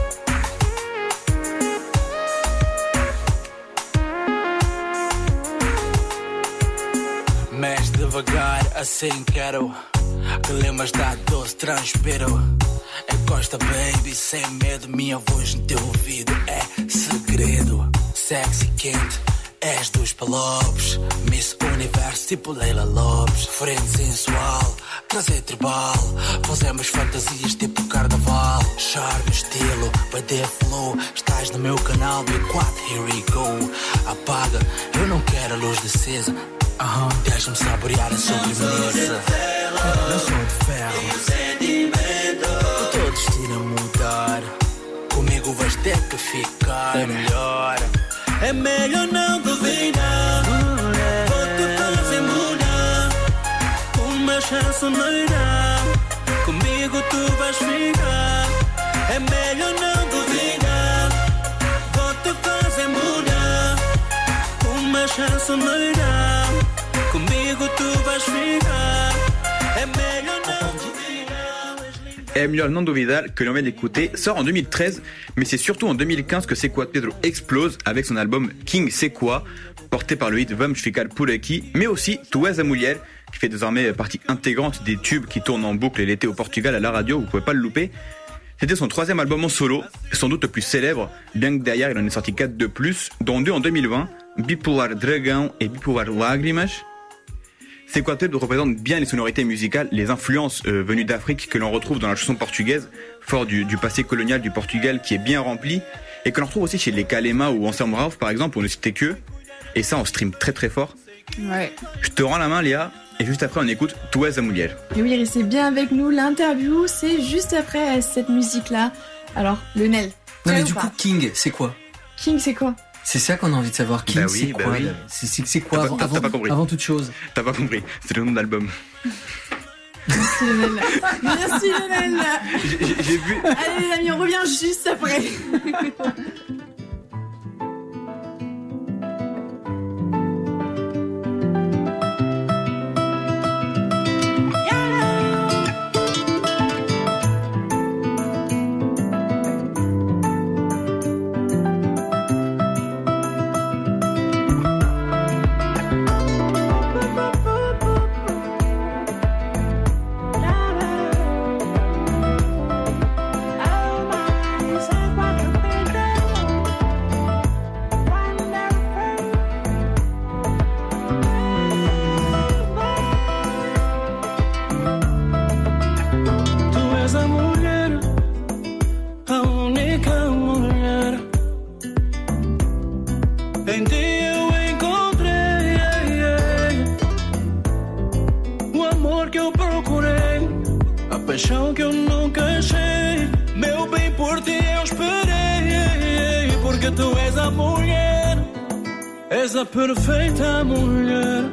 Mexe devagar, assim quero. Que lembras da doce, transpiro. Encosta, baby, sem medo. Minha voz no teu ouvido é segredo. Sexy, quente. És dos palopes, Miss Universo tipo Leila Lopes. Frente sensual, trazer tribal. Fazemos fantasias tipo carnaval. Charme, estilo, vai ter flow. Estás no meu canal B quatro, here we go. Apaga, eu não quero a luz acesa. Aham, deixa-me saborear a sobremesa. Não sou de ferro, o teu destino a mudar. Comigo vais ter que ficar. É melhor. É melhor não duvidar. Vou-te fazer mudar. Uma chance me dá. Comigo tu vais ficar. É melhor não duvidar. Vou-te fazer mudar. Uma chance me dá. Comigo tu vais ficar. É melhor não duvidar. É Melhor Não Duvidar, que l'on vient d'écouter, sort en deux mille treize, mais c'est surtout en deux mille quinze que C'est quoi de Pedro explose avec son album King C'est quoi, porté par le hit Vamos ficar por aqui, mais aussi Tu és a mulher, qui fait désormais partie intégrante des tubes qui tournent en boucle l'été au Portugal à la radio, vous pouvez pas le louper. C'était son troisième album en solo, sans doute le plus célèbre, bien que derrière il en est sorti quatre de plus, dont deux en deux mille vingt, Bipolar Dragão et Bipolar Lágrimas. C'est quoi Pedro représente bien les sonorités musicales, les influences euh, venues d'Afrique que l'on retrouve dans la chanson portugaise, fort du, du passé colonial du Portugal qui est bien rempli, et que l'on retrouve aussi chez les Kalema ou Anselmo Ralph par exemple, pour ne citer que, et ça en stream très très fort. Ouais. Je te rends la main, Léa, et juste après, on écoute Tu és a mulher. Et oui, restez bien avec nous. L'interview, c'est juste après cette musique-là. Alors, Lionel. Non, mais tu du ou coup, pas King, c'est quoi? King, c'est quoi? C'est ça qu'on a envie de savoir. King, Bah oui, c'est bah quoi? oui. là C'est c'est- c'est quoi T'as avant, pas- t'as avant- pas compris. avant toute chose? T'as pas compris, c'est le nom de l'album. Merci Lionel. Merci Lionel. J'ai- J'ai j'ai vu. Allez les amis, on revient juste après. Tu és a mulher, a única mulher. Em ti eu encontrei o amor que eu procurei, a paixão que eu nunca achei. Meu bem, por ti eu esperei, porque tu és a mulher, és a perfeita mulher.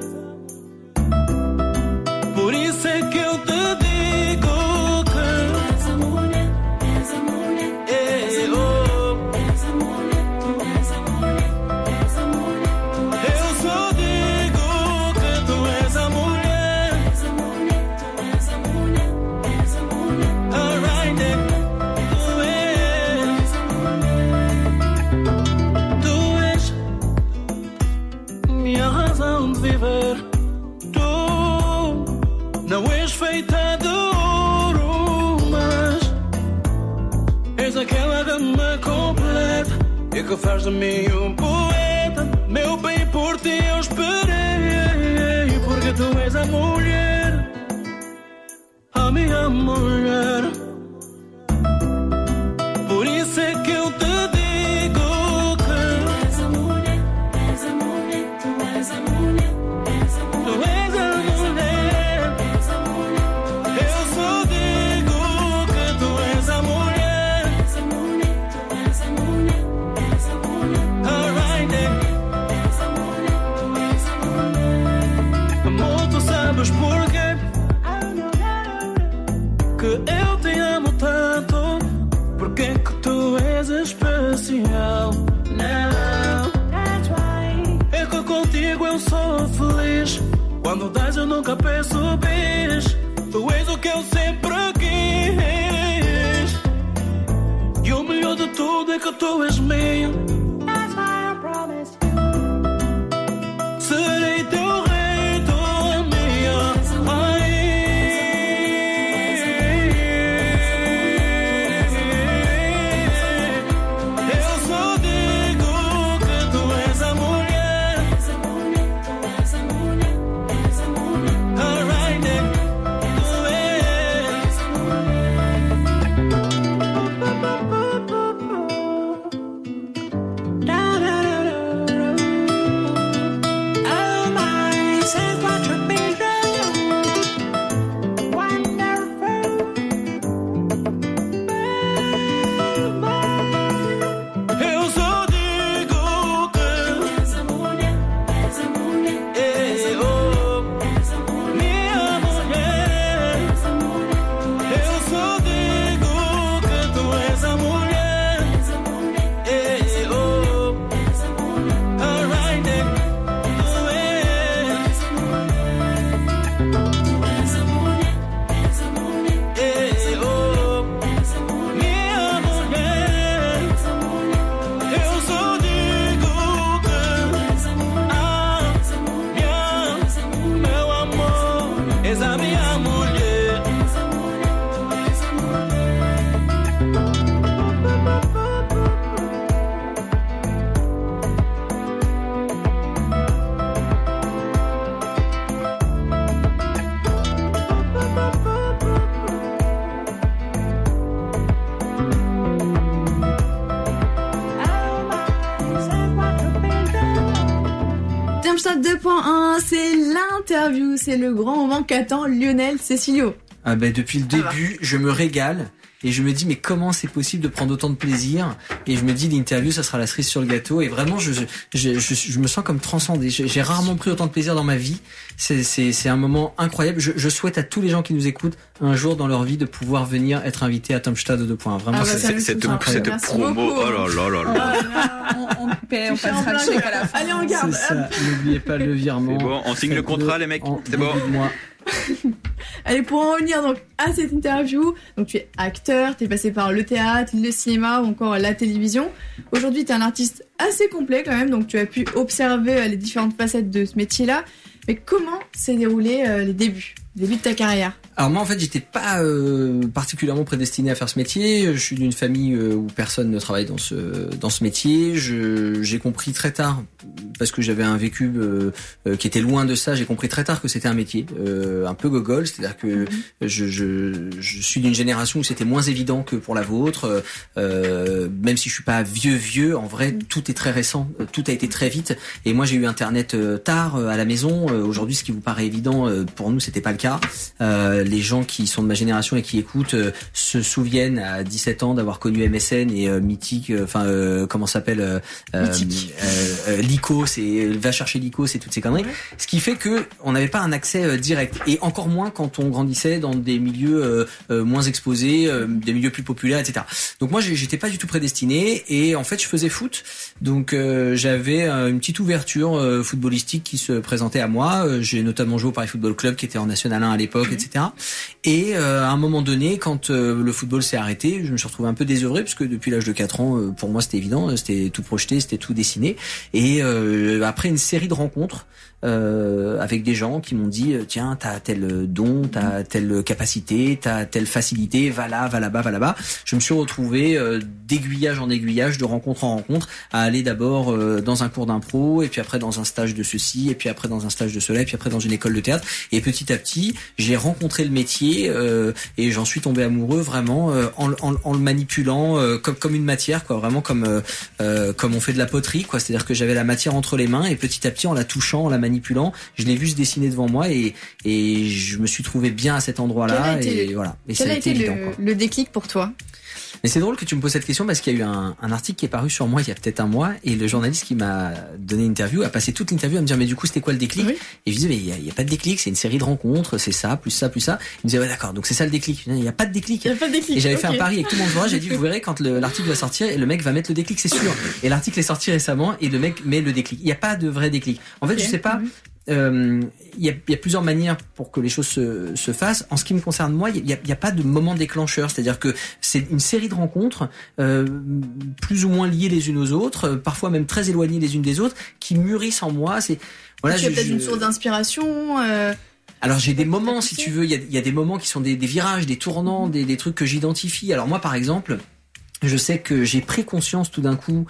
Por isso é que eu te digo que és a mulher, és a mulher, és a mulher, és a mulher, tu és a mulher, és a mulher. Eu só digo que tu és a mulher, és a mulher, tu és a mulher, és a mulher. Alright then, tu és a mulher, tu és minha razão de viver. Não és feita de ouro, mas és aquela dama completa e que faz de mim um poeta. Meu bem, por ti eu esperei, porque tu és a mulher, a minha mulher. Por isso é que eu te digo que és a mulher, és a mulher, tu és a mulher, és a mulher, tu és a mulher. Sabes porquê que eu te amo tanto? Porque que tu és especial. Não, é que contigo eu sou feliz. Quando dás eu nunca peço bis. Tu és o que eu sempre quis. E o melhor de tudo é que tu és minha. Serei teu rei, tua minha rainha. Eu só digo que tu és a mulher, és a mulher, tu és a mulher, és a mulher. Alright then, tu és. Termstad deux point un, c'est l'interview, c'est le grand moment qu'attend Lionel Cecilio. Ah ben, depuis le début, je me régale. Et je me dis, mais comment c'est possible de prendre autant de plaisir? Et je me dis, l'interview, ça sera la cerise sur le gâteau. Et vraiment, je, je, je, je, je me sens comme transcendé. J'ai, j'ai rarement pris autant de plaisir dans ma vie. C'est, c'est, c'est un moment incroyable. Je, je souhaite à tous les gens qui nous écoutent, un jour dans leur vie, de pouvoir venir être invités à Termstad deux point un. Vraiment, Ah, c'est, c'est- cette, cette promo, oh là là là là. On, on paie, on passera le chèque à la fin. Allez, on garde. c'est ça. N'oubliez pas le virement. C'est bon, on signe le Faites-le contrat, les mecs. en C'est bon. début de mois. Allez, pour en revenir donc à cette interview, donc tu es acteur, tu es passé par le théâtre, le cinéma ou encore la télévision. Aujourd'hui, tu es un artiste assez complet quand même, donc tu as pu observer euh, les différentes facettes de ce métier-là. Mais comment s'est déroulé euh, les débuts, les débuts de ta carrière? Alors moi en fait j'étais pas euh, particulièrement prédestiné à faire ce métier. Je suis d'une famille euh, où personne ne travaille dans ce dans ce métier. Je, j'ai compris très tard, parce que j'avais un vécu euh, euh, qui était loin de ça. J'ai compris très tard que c'était un métier euh, un peu gogol, c'est-à-dire que je, je je suis d'une génération où c'était moins évident que pour la vôtre. Euh, même si je suis pas vieux vieux, en vrai tout est très récent, tout a été très vite. Et moi j'ai eu internet euh, tard euh, à la maison. Euh, aujourd'hui ce qui vous paraît évident euh, pour nous c'était pas le cas. Euh, les gens qui sont de ma génération et qui écoutent euh, se souviennent à dix-sept ans d'avoir connu M S N et euh, Mythique, enfin euh, comment ça s'appelle euh, Mythique. euh, euh, Lycos et va chercher Lycos et toutes ces conneries. Ce qui fait que on n'avait pas un accès euh, direct, et encore moins quand on grandissait dans des milieux euh, euh, moins exposés, euh, des milieux plus populaires, et cetera. Donc moi j'ai- j'étais pas du tout prédestiné, et en fait je faisais foot, donc euh, j'avais euh, une petite ouverture euh, footballistique qui se présentait à moi. Euh, j'ai notamment joué au Paris Football Club qui était en National un à l'époque, et cetera. Et euh, à un moment donné, quand euh, le football s'est arrêté, je me suis retrouvé un peu désœuvré, puisque depuis l'âge de quatre ans, euh, pour moi c'était évident, c'était tout projeté, c'était tout dessiné. Et euh, après une série de rencontres euh, avec des gens qui m'ont dit euh, tiens, t'as tel don, t'as telle capacité, t'as telle facilité, va là, va là-bas, va là-bas. Je me suis retrouvé euh, d'aiguillage en aiguillage, de rencontre en rencontre, à aller d'abord euh, dans un cours d'impro, et puis après dans un stage de ceci, et puis après dans un stage de cela, et puis après dans une école de théâtre. Et petit à petit, j'ai rencontré le métier euh, et j'en suis tombé amoureux vraiment euh, en, en, en le manipulant euh, comme comme une matière, quoi, vraiment comme euh, euh, comme on fait de la poterie, quoi. C'est-à-dire que j'avais la matière entre les mains, et petit à petit, en la touchant, en la manipulant, je l'ai vu se dessiner devant moi, et et je me suis trouvé bien à cet endroit-là. Quel a été Et le- voilà. Et Quel ça a a été été évident, le, quoi. le déclic pour toi? Mais c'est drôle que tu me poses cette question, parce qu'il y a eu un, un article qui est paru sur moi il y a peut-être un mois, et le journaliste qui m'a donné une interview a passé toute l'interview à me dire mais du coup c'était quoi le déclic? Oui. Et je disais mais il y a, il y a pas de déclic, c'est une série de rencontres, c'est ça plus ça plus ça. Il me disait ouais d'accord, donc c'est ça le déclic. Je disais, il y a pas de déclic. Il y a pas de déclic. Et j'avais fait ok. un pari avec tout mon entourage, j'ai dit vous verrez quand le- l'article va sortir, et le mec va mettre le déclic, c'est sûr. Et l'article est sorti récemment, et le mec met le déclic. Il y a pas de vrai déclic. En fait Ok. je sais pas. Mhm. Euh, Il y, a, il y a plusieurs manières pour que les choses se, se fassent. En ce qui me concerne moi, il y a, il y a pas de moment déclencheur. C'est-à-dire que c'est une série de rencontres, euh, plus ou moins liées les unes aux autres, euh, parfois même très éloignées les unes des autres, qui mûrissent en moi. C'est voilà. tu as je- peut-être je- une source d'inspiration. euh, Alors j'ai des moments, si tu veux, il y a, il y a des moments qui sont des, des virages, des tournants, des, des trucs que j'identifie. Alors moi, par exemple, je sais que j'ai pris conscience tout d'un coup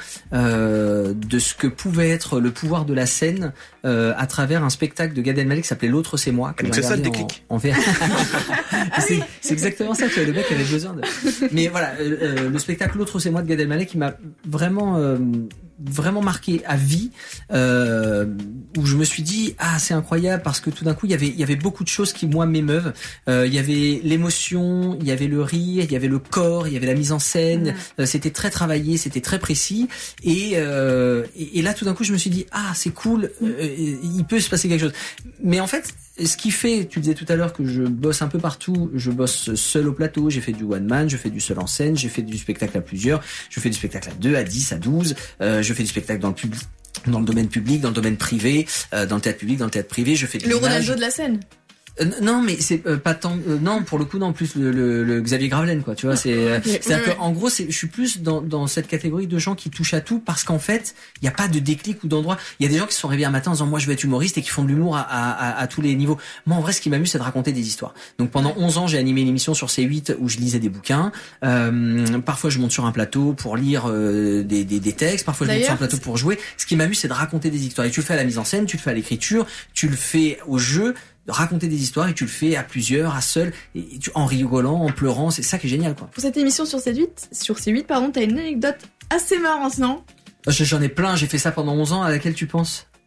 euh, de ce que pouvait être le pouvoir de la scène euh, à travers un spectacle de Gad Elmaleh qui s'appelait L'autre c'est moi. que Donc j'ai c'est ça, le regardé déclic. En, en V R. c'est, c'est exactement ça. Tu vois, le mec avait besoin de. Mais voilà, euh, euh, le spectacle L'autre c'est moi de Gad Elmaleh qui m'a vraiment euh, vraiment marqué à vie, euh, où je me suis dit ah c'est incroyable, parce que tout d'un coup il y avait il y avait beaucoup de choses qui moi m'émeuvent. Euh, il y avait l'émotion, il y avait le rire, il y avait le corps, il y avait la mise en scène. Euh, c'était très travaillé, c'était très précis, et, euh, et et là tout d'un coup je me suis dit ah c'est cool, euh, il peut se passer quelque chose. Mais en fait ce qui fait, tu disais tout à l'heure que je bosse un peu partout, je bosse seul au plateau, j'ai fait du one man, je fais du seul en scène, j'ai fait du spectacle à plusieurs, je fais du spectacle à deux, à dix, à douze, euh, je fais du spectacle dans le public, dans le domaine public, dans le domaine privé, euh, dans le théâtre public, dans le théâtre privé, je fais de Le l'image. Ronaldo de la scène. Euh, non mais c'est euh, pas tant euh, non pour le coup non plus le, le, le Xavier Gravelaine quoi, tu vois, c'est euh, Ouais, c'est à dire ouais. que en gros c'est je suis plus dans dans cette catégorie de gens qui touchent à tout, parce qu'en fait il y a pas de déclic ou d'endroit. Il y a des gens qui se sont réveillés un matin en disant moi je vais être humoriste, et qui font de l'humour à, à, à, à tous les niveaux. Moi en vrai ce qui m'amuse c'est de raconter des histoires. Donc pendant onze ans j'ai animé une émission sur C huit où je lisais des bouquins. Euh, parfois je monte sur un plateau pour lire euh, des, des des textes, parfois je monte sur un D'ailleurs, plateau pour jouer. Ce qui m'amuse c'est de raconter des histoires, et tu le fais à la mise en scène, tu le fais à l'écriture, tu le fais au jeu. Raconter des histoires, et tu le fais à plusieurs, à seul, et tu, en rigolant, en pleurant, c'est ça qui est génial quoi. Pour cette émission sur C huit, sur C huit pardon, t'as une anecdote assez marrante, non? Je- J'en ai plein, j'ai fait ça pendant onze ans, à laquelle tu penses?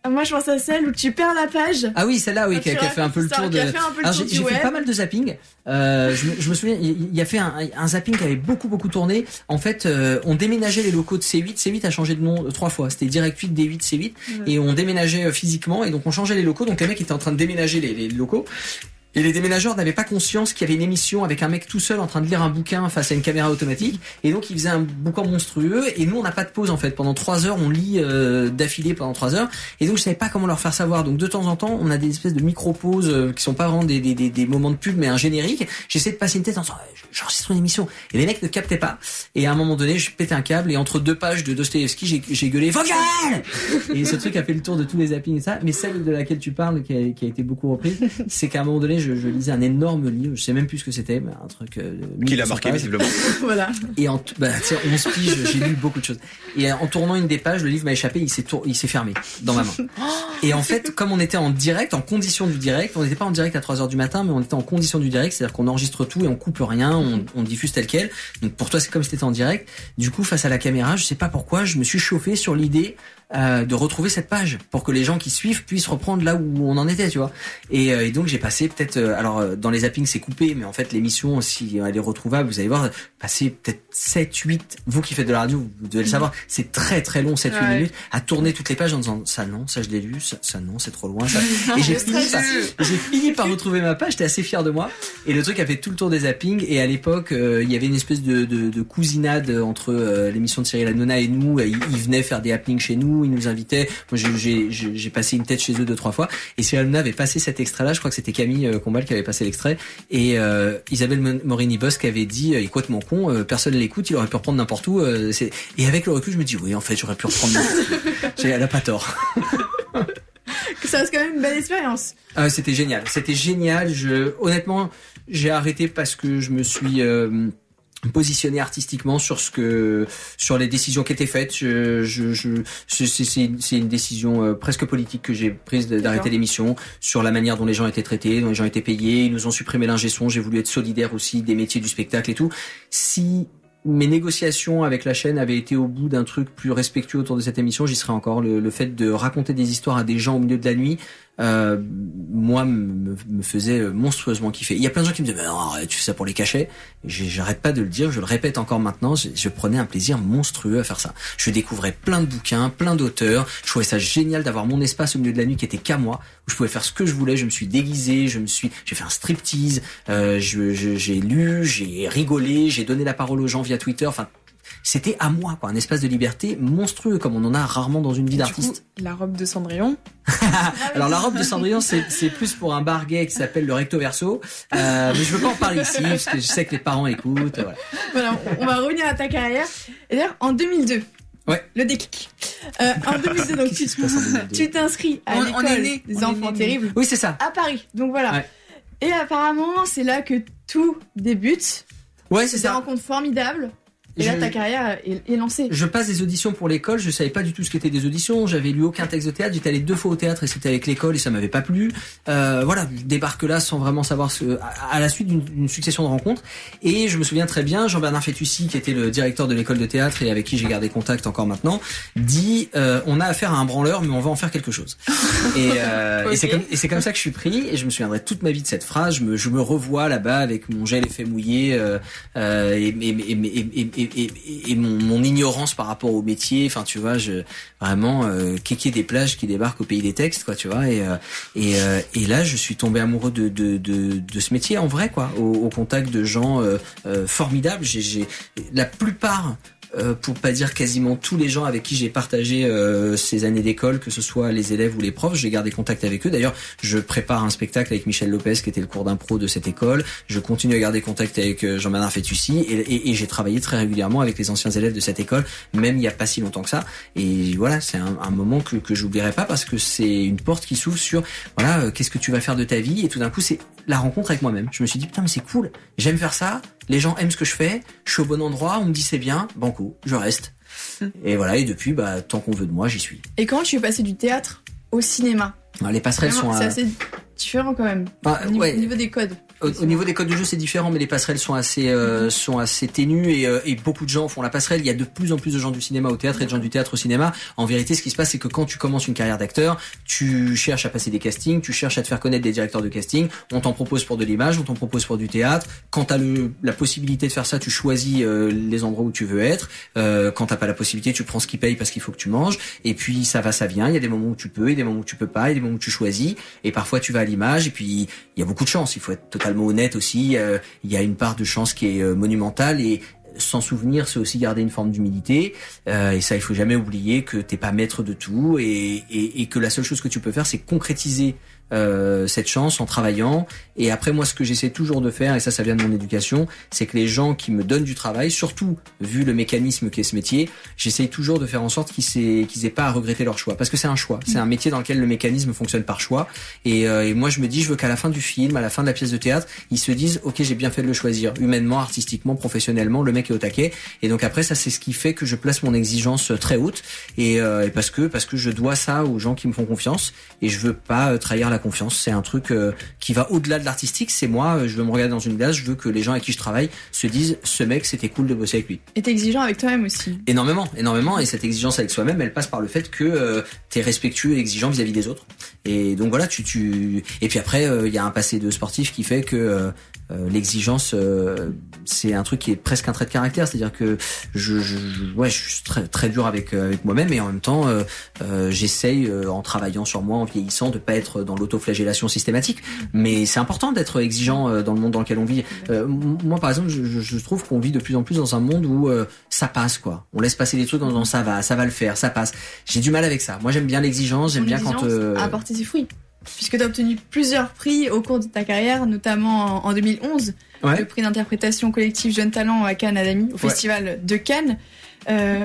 Moi, je pense à celle où tu perds la page. Ah oui, celle-là, oui, Ah, qui a, tu qui a fait un peu le racontes tour ça, de. qui a fait un peu le Alors tour j'ai du j'ai fait web. pas mal de zapping. Euh, je, me, je me souviens, il, il y a fait un, un zapping qui avait beaucoup beaucoup tourné. En fait, euh, on déménageait les locaux de C huit. C huit a changé de nom euh, trois fois. C'était Direct huit, D huit, C huit, Ouais. et on déménageait euh, physiquement. Et donc on changeait les locaux. Donc les mecs étaient en train de déménager les, les locaux. Et les déménageurs n'avaient pas conscience qu'il y avait une émission avec un mec tout seul en train de lire un bouquin face à une caméra automatique. Et donc il faisait un bouquin monstrueux. Et nous on n'a pas de pause en fait. Pendant trois heures on lit euh, d'affilée pendant trois heures. Et donc je savais pas comment leur faire savoir. Donc de temps en temps on a des espèces de micro-pauses euh, qui sont pas vraiment des, des, des, des moments de pub mais un générique. J'essaie de passer une tête en disant ouais, j'enregistre une émission. Et les mecs ne captaient pas. Et à un moment donné je pétais un câble et entre deux pages de Dostoevsky j'ai, j'ai gueulé Faut gueule. Et ce truc a fait le tour de tous les zappings et ça. Mais celle de laquelle tu parles qui a, qui a été beaucoup reprise, c'est qu'à un moment donné je, je lisais un énorme livre, je sais même plus ce que c'était, mais un truc euh, de Qui mille l'a deux cents marqué pages. visiblement. Voilà. Et en t- bah, tu sais, onze piges, j'ai lu beaucoup de choses. Et en tournant une des pages, le livre m'a échappé, il s'est tour- il s'est fermé dans ma main. Et en fait, comme on était en direct, en condition du direct, on n'était pas en direct à trois heures du matin, mais on était en condition du direct, c'est-à-dire qu'on enregistre tout et on coupe rien, on, on diffuse tel quel. Donc pour toi, c'est comme si t'étais en direct. Du coup, face à la caméra, je sais pas pourquoi, je me suis chauffé sur l'idée euh, de retrouver cette page pour que les gens qui suivent puissent reprendre là où on en était, tu vois. Et, euh, et donc j'ai passé peut-être, euh, alors euh, dans les zappings c'est coupé, mais en fait l'émission, si elle est retrouvable, vous allez voir, passer peut-être sept, huit, vous qui faites de la radio, vous devez le savoir, c'est très très long, sept, huit Ouais. minutes, à tourner toutes les pages en disant ça non, ça je l'ai lu, ça, ça non, c'est trop loin, ça. Et j'ai Le fini, stress. par, j'ai fini par retrouver ma page, j'étais assez fier de moi. Et le truc a fait tout le tour des zappings. Et à l'époque, euh, il y avait une espèce de, de, de cousinade entre euh, l'émission de Cyril Hanouna et nous. Ils, ils venaient faire des happenings chez nous, ils nous invitaient. Moi, j'ai, j'ai, j'ai j'ai passé une tête chez eux deux trois fois. Et Cyril Hanouna avait passé cet extrait-là. Je crois que c'était Camille euh, Combal qui avait passé l'extrait. Et euh, Isabelle Mon- Morini-Boss qui avait dit euh, écoute mon con, euh, personne l'écoute, il aurait pu reprendre n'importe où. Euh, c'est... Et avec le recul, je me dis oui, en fait, j'aurais pu reprendre n'importe où. J'ai- Elle a pas tort. Ça reste quand même une belle expérience. Ah, c'était génial, c'était génial. Je, honnêtement, j'ai arrêté parce que je me suis euh, positionné artistiquement sur ce que, sur les décisions qui étaient faites. Je, je, je, c'est, c'est, c'est une, c'est une décision euh, presque politique que j'ai prise de- d'arrêter D'accord. l'émission, sur la manière dont les gens étaient traités, dont les gens étaient payés. Ils nous ont supprimé l'ingé son. J'ai voulu être solidaire aussi des métiers du spectacle et tout. Si mes négociations avec la chaîne avaient été au bout d'un truc plus respectueux autour de cette émission, j'y serais encore. Le, le fait de raconter des histoires à des gens au milieu de la nuit, euh, moi, me, me faisait monstrueusement kiffer. Il y a plein de gens qui me disent mais non, arrête, tu fais ça pour les cachets. J'ai- J'arrête pas de le dire, je le répète encore maintenant, je, je prenais un plaisir monstrueux à faire ça. Je découvrais plein de bouquins, plein d'auteurs. Je trouvais ça génial d'avoir mon espace au milieu de la nuit qui était qu'à moi, où je pouvais faire ce que je voulais. Je me suis déguisé, je me suis, j'ai fait un striptease, euh, je, je- j'ai lu, j'ai rigolé, j'ai donné la parole aux gens via Twitter. Enfin, c'était à moi, quoi, un espace de liberté monstrueux comme on en a rarement dans une vie Du d'artiste. coup, la robe de Cendrillon. Alors la robe de Cendrillon, c'est, c'est plus pour un bar gay qui s'appelle le Recto Verso, euh, mais je veux pas en parler ici parce que je sais que les parents écoutent. Voilà. Voilà, on va revenir à ta carrière. Et d'ailleurs, en deux mille deux, Ouais. le déclic. Euh, en deux mille deux, donc Qu'est-ce tu, qui se passe en deux mille deux? tu t'inscris à On- on l'école est né, des on est enfants né. terribles Oui, c'est ça. à Paris. Donc voilà. Ouais. Et apparemment, c'est là que tout débute. Ouais, c'est C'est des ça. rencontres formidables. Et là, Je- ta carrière est, est lancée. Je passe des auditions pour l'école, je savais pas du tout ce qu'étaient des auditions, j'avais lu aucun texte de théâtre, j'étais allé deux fois au théâtre et c'était avec l'école et ça m'avait pas plu. Euh, voilà, je débarque là sans vraiment savoir ce, à, à la suite d'une, d'une succession de rencontres. Et je me souviens très bien, Jean-Bernard Fétussi, qui était le directeur de l'école de théâtre et avec qui j'ai gardé contact encore maintenant, dit euh, on a affaire à un branleur mais on va en faire quelque chose. Et, euh, Ok. et c'est comme et c'est comme ça que je suis pris et je me souviendrai toute ma vie de cette phrase. Je me je me revois là-bas avec mon gel effet mouillé euh, euh, et, et, et, et, et, et, et, et mon, mon ignorance par rapport au métier. Enfin, tu vois, je vraiment euh, kéké des plages qui débarquent au pays des textes, quoi, tu vois. Et euh, et, euh, et là, je suis tombé amoureux de de de, de ce métier en vrai, quoi, au, au contact de gens euh, euh, formidables. J'ai, j'ai la plupart. Euh, pour pas dire quasiment tous les gens avec qui j'ai partagé euh, ces années d'école, que ce soit les élèves ou les profs, j'ai gardé contact avec eux. D'ailleurs, je prépare un spectacle avec Michel Lopez, qui était le cours d'impro de cette école. Je continue à garder contact avec euh, Jean-Bernard Fétussi et, et, et j'ai travaillé très régulièrement avec les anciens élèves de cette école, même il y a pas si longtemps que ça. Et voilà, c'est un, un moment que, que j'oublierai pas parce que c'est une porte qui s'ouvre sur voilà, euh, qu'est-ce que tu vas faire de ta vie, et tout d'un coup, c'est la rencontre avec moi-même. Je me suis dit putain, mais c'est cool, j'aime faire ça. Les gens aiment ce que je fais, je suis au bon endroit, on me dit c'est bien, banco, je reste. Et voilà, et depuis, bah, tant qu'on veut de moi, j'y suis. Et comment tu es passé du théâtre au cinéma? Alors, les passerelles Vraiment, sont... C'est euh, assez différent quand même. bah, Au niveau, ouais. au niveau des codes. Au, au niveau des codes de jeu, c'est différent, mais les passerelles sont assez euh, sont assez ténues et, euh, et beaucoup de gens font la passerelle. Il y a de plus en plus de gens du cinéma au théâtre et de gens du théâtre au cinéma. En vérité, ce qui se passe, c'est que quand tu commences une carrière d'acteur, tu cherches à passer des castings, tu cherches à te faire connaître des directeurs de casting. On t'en propose pour de l'image, on t'en propose pour du théâtre. Quand t'as le la possibilité de faire ça, tu choisis euh, les endroits où tu veux être. Euh, quand t'as pas la possibilité, tu prends ce qui paye parce qu'il faut que tu manges. Et puis ça va, ça vient. Il y a des moments où tu peux, il y a des moments où tu peux pas, il y a des moments où tu choisis. Et parfois tu vas à l'image. Et puis il y a beaucoup de chance. Il faut être totalement honnête aussi. Euh, il y a une part de chance qui est euh, monumentale et s'en souvenir, c'est aussi garder une forme d'humilité. Euh, et ça, il faut jamais oublier que t'es pas maître de tout et, et, et que la seule chose que tu peux faire, c'est concrétiser euh, cette chance en travaillant. Et après, moi, ce que j'essaie toujours de faire, et ça, ça vient de mon éducation, c'est que les gens qui me donnent du travail, surtout vu le mécanisme qu'est ce métier, j'essaie toujours de faire en sorte qu'ils aient, qu'ils aient pas à regretter leur choix, parce que c'est un choix. C'est un métier dans lequel le mécanisme fonctionne par choix. Et, euh, et moi, je me dis, je veux qu'à la fin du film, à la fin de la pièce de théâtre, ils se disent, ok, j'ai bien fait de le choisir, humainement, artistiquement, professionnellement, le mec est au taquet. Et donc après, ça, c'est ce qui fait que je place mon exigence très haute, et, euh, et parce que parce que je dois ça aux gens qui me font confiance, et je veux pas euh, trahir la confiance. C'est un truc euh, qui va au-delà de l'artistique. C'est moi, euh, je veux me regarder dans une glace, je veux que les gens avec qui je travaille se disent, ce mec, c'était cool de bosser avec lui. Et t'es exigeant avec toi-même aussi. Énormément, énormément, et cette exigence avec soi-même, elle passe par le fait que euh, t'es respectueux et exigeant vis-à-vis des autres. Et donc voilà, tu tu et puis après, il euh, y a un passé de sportif qui fait que euh, euh, l'exigence, euh, c'est un truc qui est presque un trait de caractère, c'est-à-dire que je, je, je ouais, je suis très très dur avec euh, avec moi-même, et en même temps, euh, euh, j'essaye euh, en travaillant sur moi, en vieillissant, de pas être dans l'autoflagellation systématique. Mais c'est important d'être exigeant euh, dans le monde dans lequel on vit. Euh, moi, par exemple, je, je trouve qu'on vit de plus en plus dans un monde où euh, ça passe, quoi. On laisse passer les trucs en disant ça va, ça va le faire, ça passe. J'ai du mal avec ça. Moi, j'aime bien l'exigence, j'aime bien quand euh... a apporté ses fruits. Puisque tu as obtenu plusieurs prix au cours de ta carrière, notamment en, en deux mille onze, ouais. le prix d'interprétation collective Jeune Talent à Cannes Adami, au ouais. festival de Cannes. Euh,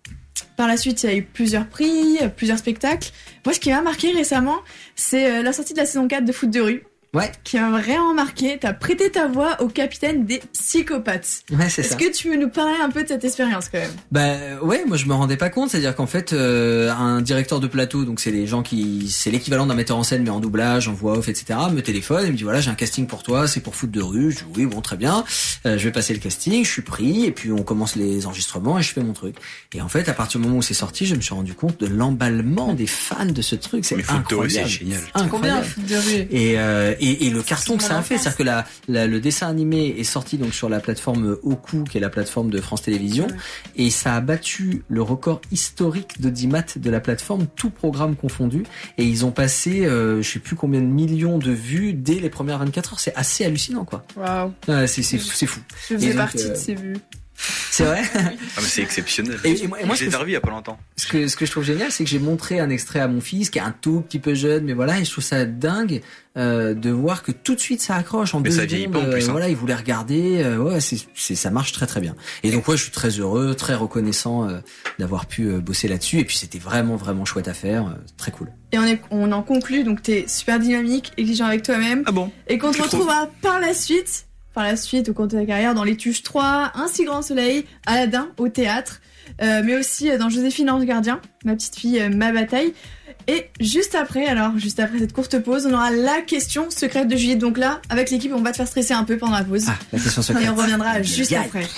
par la suite, il y a eu plusieurs prix, plusieurs spectacles. Moi, ce qui m'a marqué récemment, c'est la sortie de la saison quatre de Foot de rue. Ouais. Qui m'a vraiment marqué. T'as prêté ta voix au capitaine des psychopathes. Ouais, c'est Est-ce ça. que tu veux nous parler un peu de cette expérience quand même? Bah ouais, moi je me rendais pas compte, c'est-à-dire qu'en fait euh, un directeur de plateau, donc c'est les gens qui, c'est l'équivalent d'un metteur en scène mais en doublage, en voix off, et cetera, me téléphone et me dit voilà j'ai un casting pour toi, c'est pour Foot de rue. Je dis oui bon très bien, euh, je vais passer le casting, je suis pris et puis on commence les enregistrements et je fais mon truc. Et en fait à partir du moment où c'est sorti, je me suis rendu compte de l'emballement des fans de ce truc. C'est incroyable. Foot de rue c'est génial. Combien Foot de rue? Et, euh, et et le carton que ça a fait, c'est-à-dire que la, la, le dessin animé est sorti donc sur la plateforme Oku, qui est la plateforme de France Télévisions, ouais. Et ça a battu le record historique d'audimat de la plateforme, tout programme confondu, et ils ont passé, euh, je sais plus combien de millions de vues dès les premières vingt-quatre heures. C'est assez hallucinant, quoi. Waouh. Ouais, c'est c'est c'est fou. Je faisais partie euh... de ces vues. C'est vrai. Ah mais c'est exceptionnel. Et, et moi, et moi j'ai servi il y a pas longtemps. Ce que ce que je trouve génial, c'est que j'ai montré un extrait à mon fils qui est un tout petit peu jeune, mais voilà, et je trouve ça dingue euh, de voir que tout de suite ça accroche en mais deux ça secondes. pas en plus, euh, hein. Voilà, il voulait regarder. Euh, ouais, c'est c'est ça marche très très bien. Et donc ouais, je suis très heureux, très reconnaissant euh, d'avoir pu euh, bosser là-dessus. Et puis c'était vraiment vraiment chouette à faire, euh, très cool. Et on est on en conclut donc t'es super dynamique, exigeant avec toi-même. Ah bon. Et qu'on te retrouvera par la suite. Par la suite, au cours de ta carrière, dans Les Tuches trois, Un si grand soleil, Aladdin au théâtre, euh, mais aussi dans Joséphine Ange Gardien, Ma petite fille, euh, ma bataille. Et juste après, alors, juste après cette courte pause, on aura la question secrète de Juliette. Donc là, avec l'équipe, on va te faire stresser un peu pendant la pause. Ah, la question secrète. Et on reviendra juste yeah. après.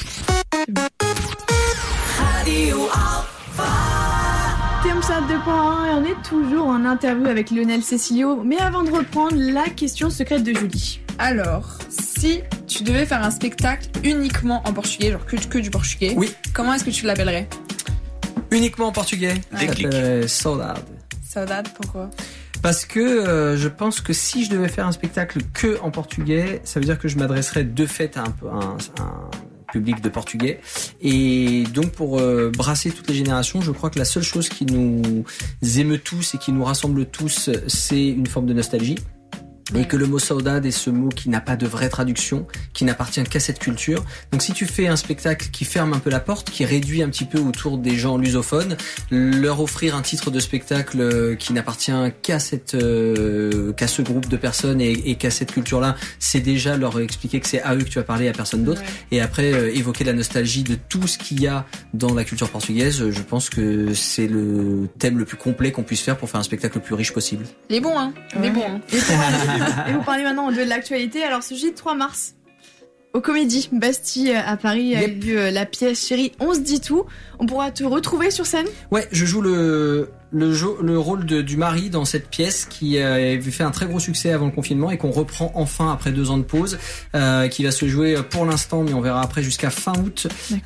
Radio Thermstat deux point un et on est toujours en interview avec Lionel Cecilio. Mais avant de reprendre, la question secrète de Julie. Alors, si tu devais faire un spectacle uniquement en portugais, genre que, que du portugais, oui. Comment est-ce que tu l'appellerais? Uniquement en portugais. Déclic. Saudade. Saudade, pourquoi? Parce que euh, je pense que si je devais faire un spectacle que en portugais, ça veut dire que je m'adresserais de fait à un, un, un public de portugais. Et donc pour euh, brasser toutes les générations, je crois que la seule chose qui nous émeut tous et qui nous rassemble tous, c'est une forme de nostalgie. Et que le mot saudade est ce mot qui n'a pas de vraie traduction, qui n'appartient qu'à cette culture. Donc si tu fais un spectacle qui ferme un peu la porte, qui réduit un petit peu autour des gens lusophones, leur offrir un titre de spectacle qui n'appartient qu'à cette, euh, qu'à ce groupe de personnes et, et qu'à cette culture-là, c'est déjà leur expliquer que c'est à eux que tu vas parler, à personne d'autre. Ouais. Et après euh, évoquer la nostalgie de tout ce qu'il y a dans la culture portugaise, je pense que c'est le thème le plus complet qu'on puisse faire pour faire un spectacle le plus riche possible. Il est bon, hein. Il est bon. Hein. Et vous parlez maintenant de l'actualité. Alors, ce jeudi trois mars, au Comédie Bastille à Paris, a Yep. eu lieu la pièce Chérie, on se dit tout. On pourra te retrouver sur scène. Ouais, je joue le le, jo- le rôle de, du mari dans cette pièce qui euh, avait fait un très gros succès avant le confinement et qu'on reprend enfin après deux ans de pause, euh, qui va se jouer pour l'instant, mais on verra après jusqu'à fin août.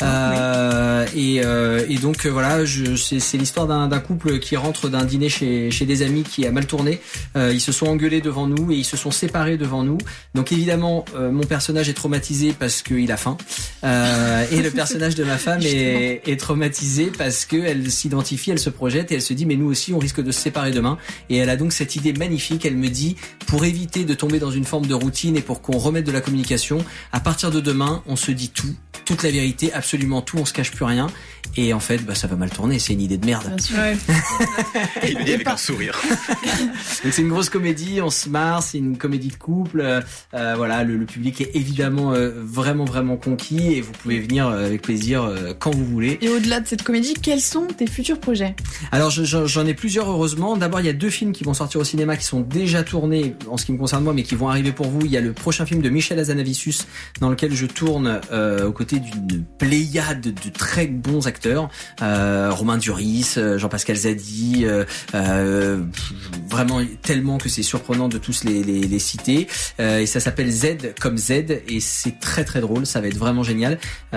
Euh, et, euh, et donc euh, voilà, je, c'est, c'est l'histoire d'un, d'un couple qui rentre d'un dîner chez, chez des amis qui a mal tourné. Euh, ils se sont engueulés devant nous et ils se sont séparés devant nous. Donc évidemment, euh, mon personnage est traumatisé parce qu'il a faim. Euh, et le personnage de ma femme est, est traumatisée parce qu'elle s'identifie, elle se projette et elle se dit mais nous aussi on risque de se séparer demain. Et elle a donc cette idée magnifique, elle me dit pour éviter de tomber dans une forme de routine et pour qu'on remette de la communication, à partir de demain on se dit tout, toute la vérité, absolument tout, on se cache plus rien. Et en fait bah, ça va mal tourner, c'est une idée de merde. Ouais. Et il le dit avec un sourire. Donc c'est une grosse comédie, on se marre, c'est une comédie de couple. Euh, euh, voilà, le, le public est évidemment euh, vraiment vraiment conquis et vous pouvez venir euh, avec plaisir euh, quand vous voulez. Et au-delà de cette comédie, quels sont tes futurs projets? Alors je, je, j'en ai plusieurs heureusement. D'abord il y a deux films qui vont sortir au cinéma qui sont déjà tournés en ce qui me concerne moi, mais qui vont arriver pour vous. Il y a le prochain film de Michel Hazanavicius dans lequel je tourne euh, aux côtés d'une pléiade de très bons acteurs, euh, Romain Duris, euh, Jean-Pascal Zadi, euh, euh, vraiment tellement que c'est surprenant de tous les, les, les citer. Euh, et ça s'appelle Z comme Z et c'est très très drôle. Ça va être vraiment génial.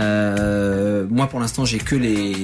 Euh, moi pour l'instant j'ai que les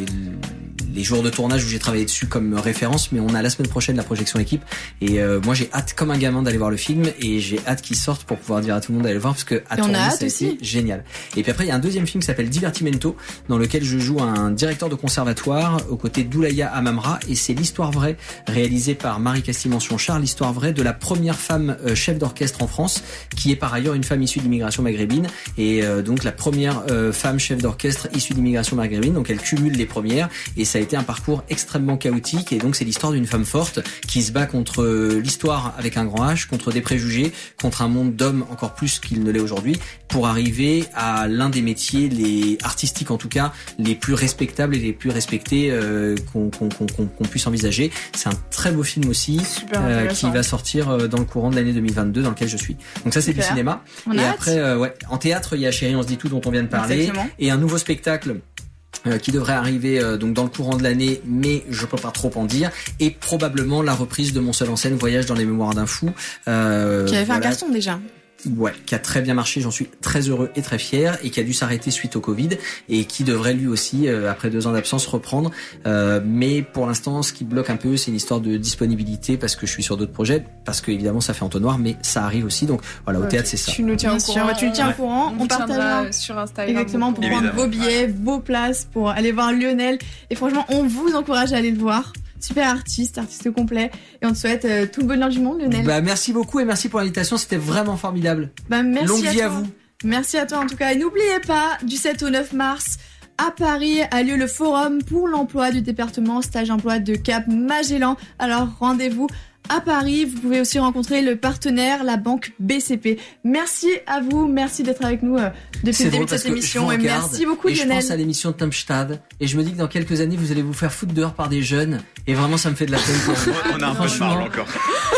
les jours de tournage où j'ai travaillé dessus comme référence, mais on a la semaine prochaine la projection équipe et euh, moi j'ai hâte comme un gamin d'aller voir le film et j'ai hâte qu'il sorte pour pouvoir dire à tout le monde d'aller le voir parce que à Et on a tourner, hâte ça a aussi. été génial. Et puis après il y a un deuxième film qui s'appelle Divertimento dans lequel je joue un directeur de conservatoire aux côtés d'Oulaya Amamra et c'est l'histoire vraie réalisée par Marie Castimension Charles, l'histoire vraie de la première femme euh, chef d'orchestre en France qui est par ailleurs une femme issue d'immigration maghrébine et euh, donc la première euh, femme chef d'orchestre issue d'immigration maghrébine, donc elle cumule les premières et ça a été un parcours extrêmement chaotique et donc c'est l'histoire d'une femme forte qui se bat contre euh, l'histoire avec un grand H, contre des préjugés, contre un monde d'hommes encore plus qu'il ne l'est aujourd'hui pour arriver à l'un des métiers les artistiques en tout cas les plus respectables et les plus respectés euh, qu'on, qu'on, qu'on, qu'on, qu'on puisse envisager. C'est un très beau film aussi Super euh, intéressant. qui va sortir euh, dans le courant de l'année deux mille vingt-deux dans lequel je suis. Donc ça c'est du Super. cinéma. On et a hâte. après euh, ouais, en théâtre il y a Chérie on se dit tout dont on vient de parler Exactement. et un nouveau spectacle euh, qui devrait arriver euh, donc dans le courant de l'année, mais je peux pas trop en dire, et probablement la reprise de mon seul en scène Voyage dans les mémoires d'un fou, euh, Qui avait fait un voilà. carton déjà. Ouais, qui a très bien marché, j'en suis très heureux et très fier, et qui a dû s'arrêter suite au Covid, et qui devrait lui aussi, euh, après deux ans d'absence, reprendre. Euh, mais pour l'instant, ce qui bloque un peu, c'est une histoire de disponibilité, parce que je suis sur d'autres projets, parce que évidemment ça fait entonnoir, mais ça arrive aussi. Donc voilà, au Ok. théâtre c'est ça. Tu nous tiens Bien au sûr, courant. tu le tiens au Ouais. courant. On, On vous tiendra partagera sur Instagram. exactement pour prendre Évidemment. vos billets, vos places pour aller voir Lionel. Et franchement, on vous encourage à aller le voir. Super artiste, artiste complet. Et on te souhaite euh, tout le bonheur du monde, Lionel. Bah merci beaucoup et merci pour l'invitation, c'était vraiment formidable. Bah, merci Longue à vie toi. à vous. Merci à toi en tout cas. Et n'oubliez pas, du sept au neuf mars, à Paris a lieu le forum pour l'emploi du département stage emploi de Cap Magellan. Alors rendez-vous à Paris. Vous pouvez aussi rencontrer le partenaire, la banque B C P. Merci à vous, merci d'être avec nous euh, depuis C'est le début drôle de parce cette que je émission. vous Et regarde merci beaucoup et je Lionel. pense à l'émission de Tempstad et je me dis que dans quelques années vous allez vous faire foutre dehors par des jeunes et vraiment ça me fait de la peine pour vous. On a un peu de Franchement. marge encore.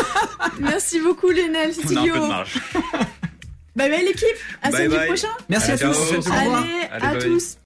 Merci beaucoup Lionel, On c'était a un peu de Guillaume. marge. Bye bye l'équipe, à Bye samedi bye. prochain. Merci à Ciao. tous. Au revoir. Allez, Allez, à bye. tous.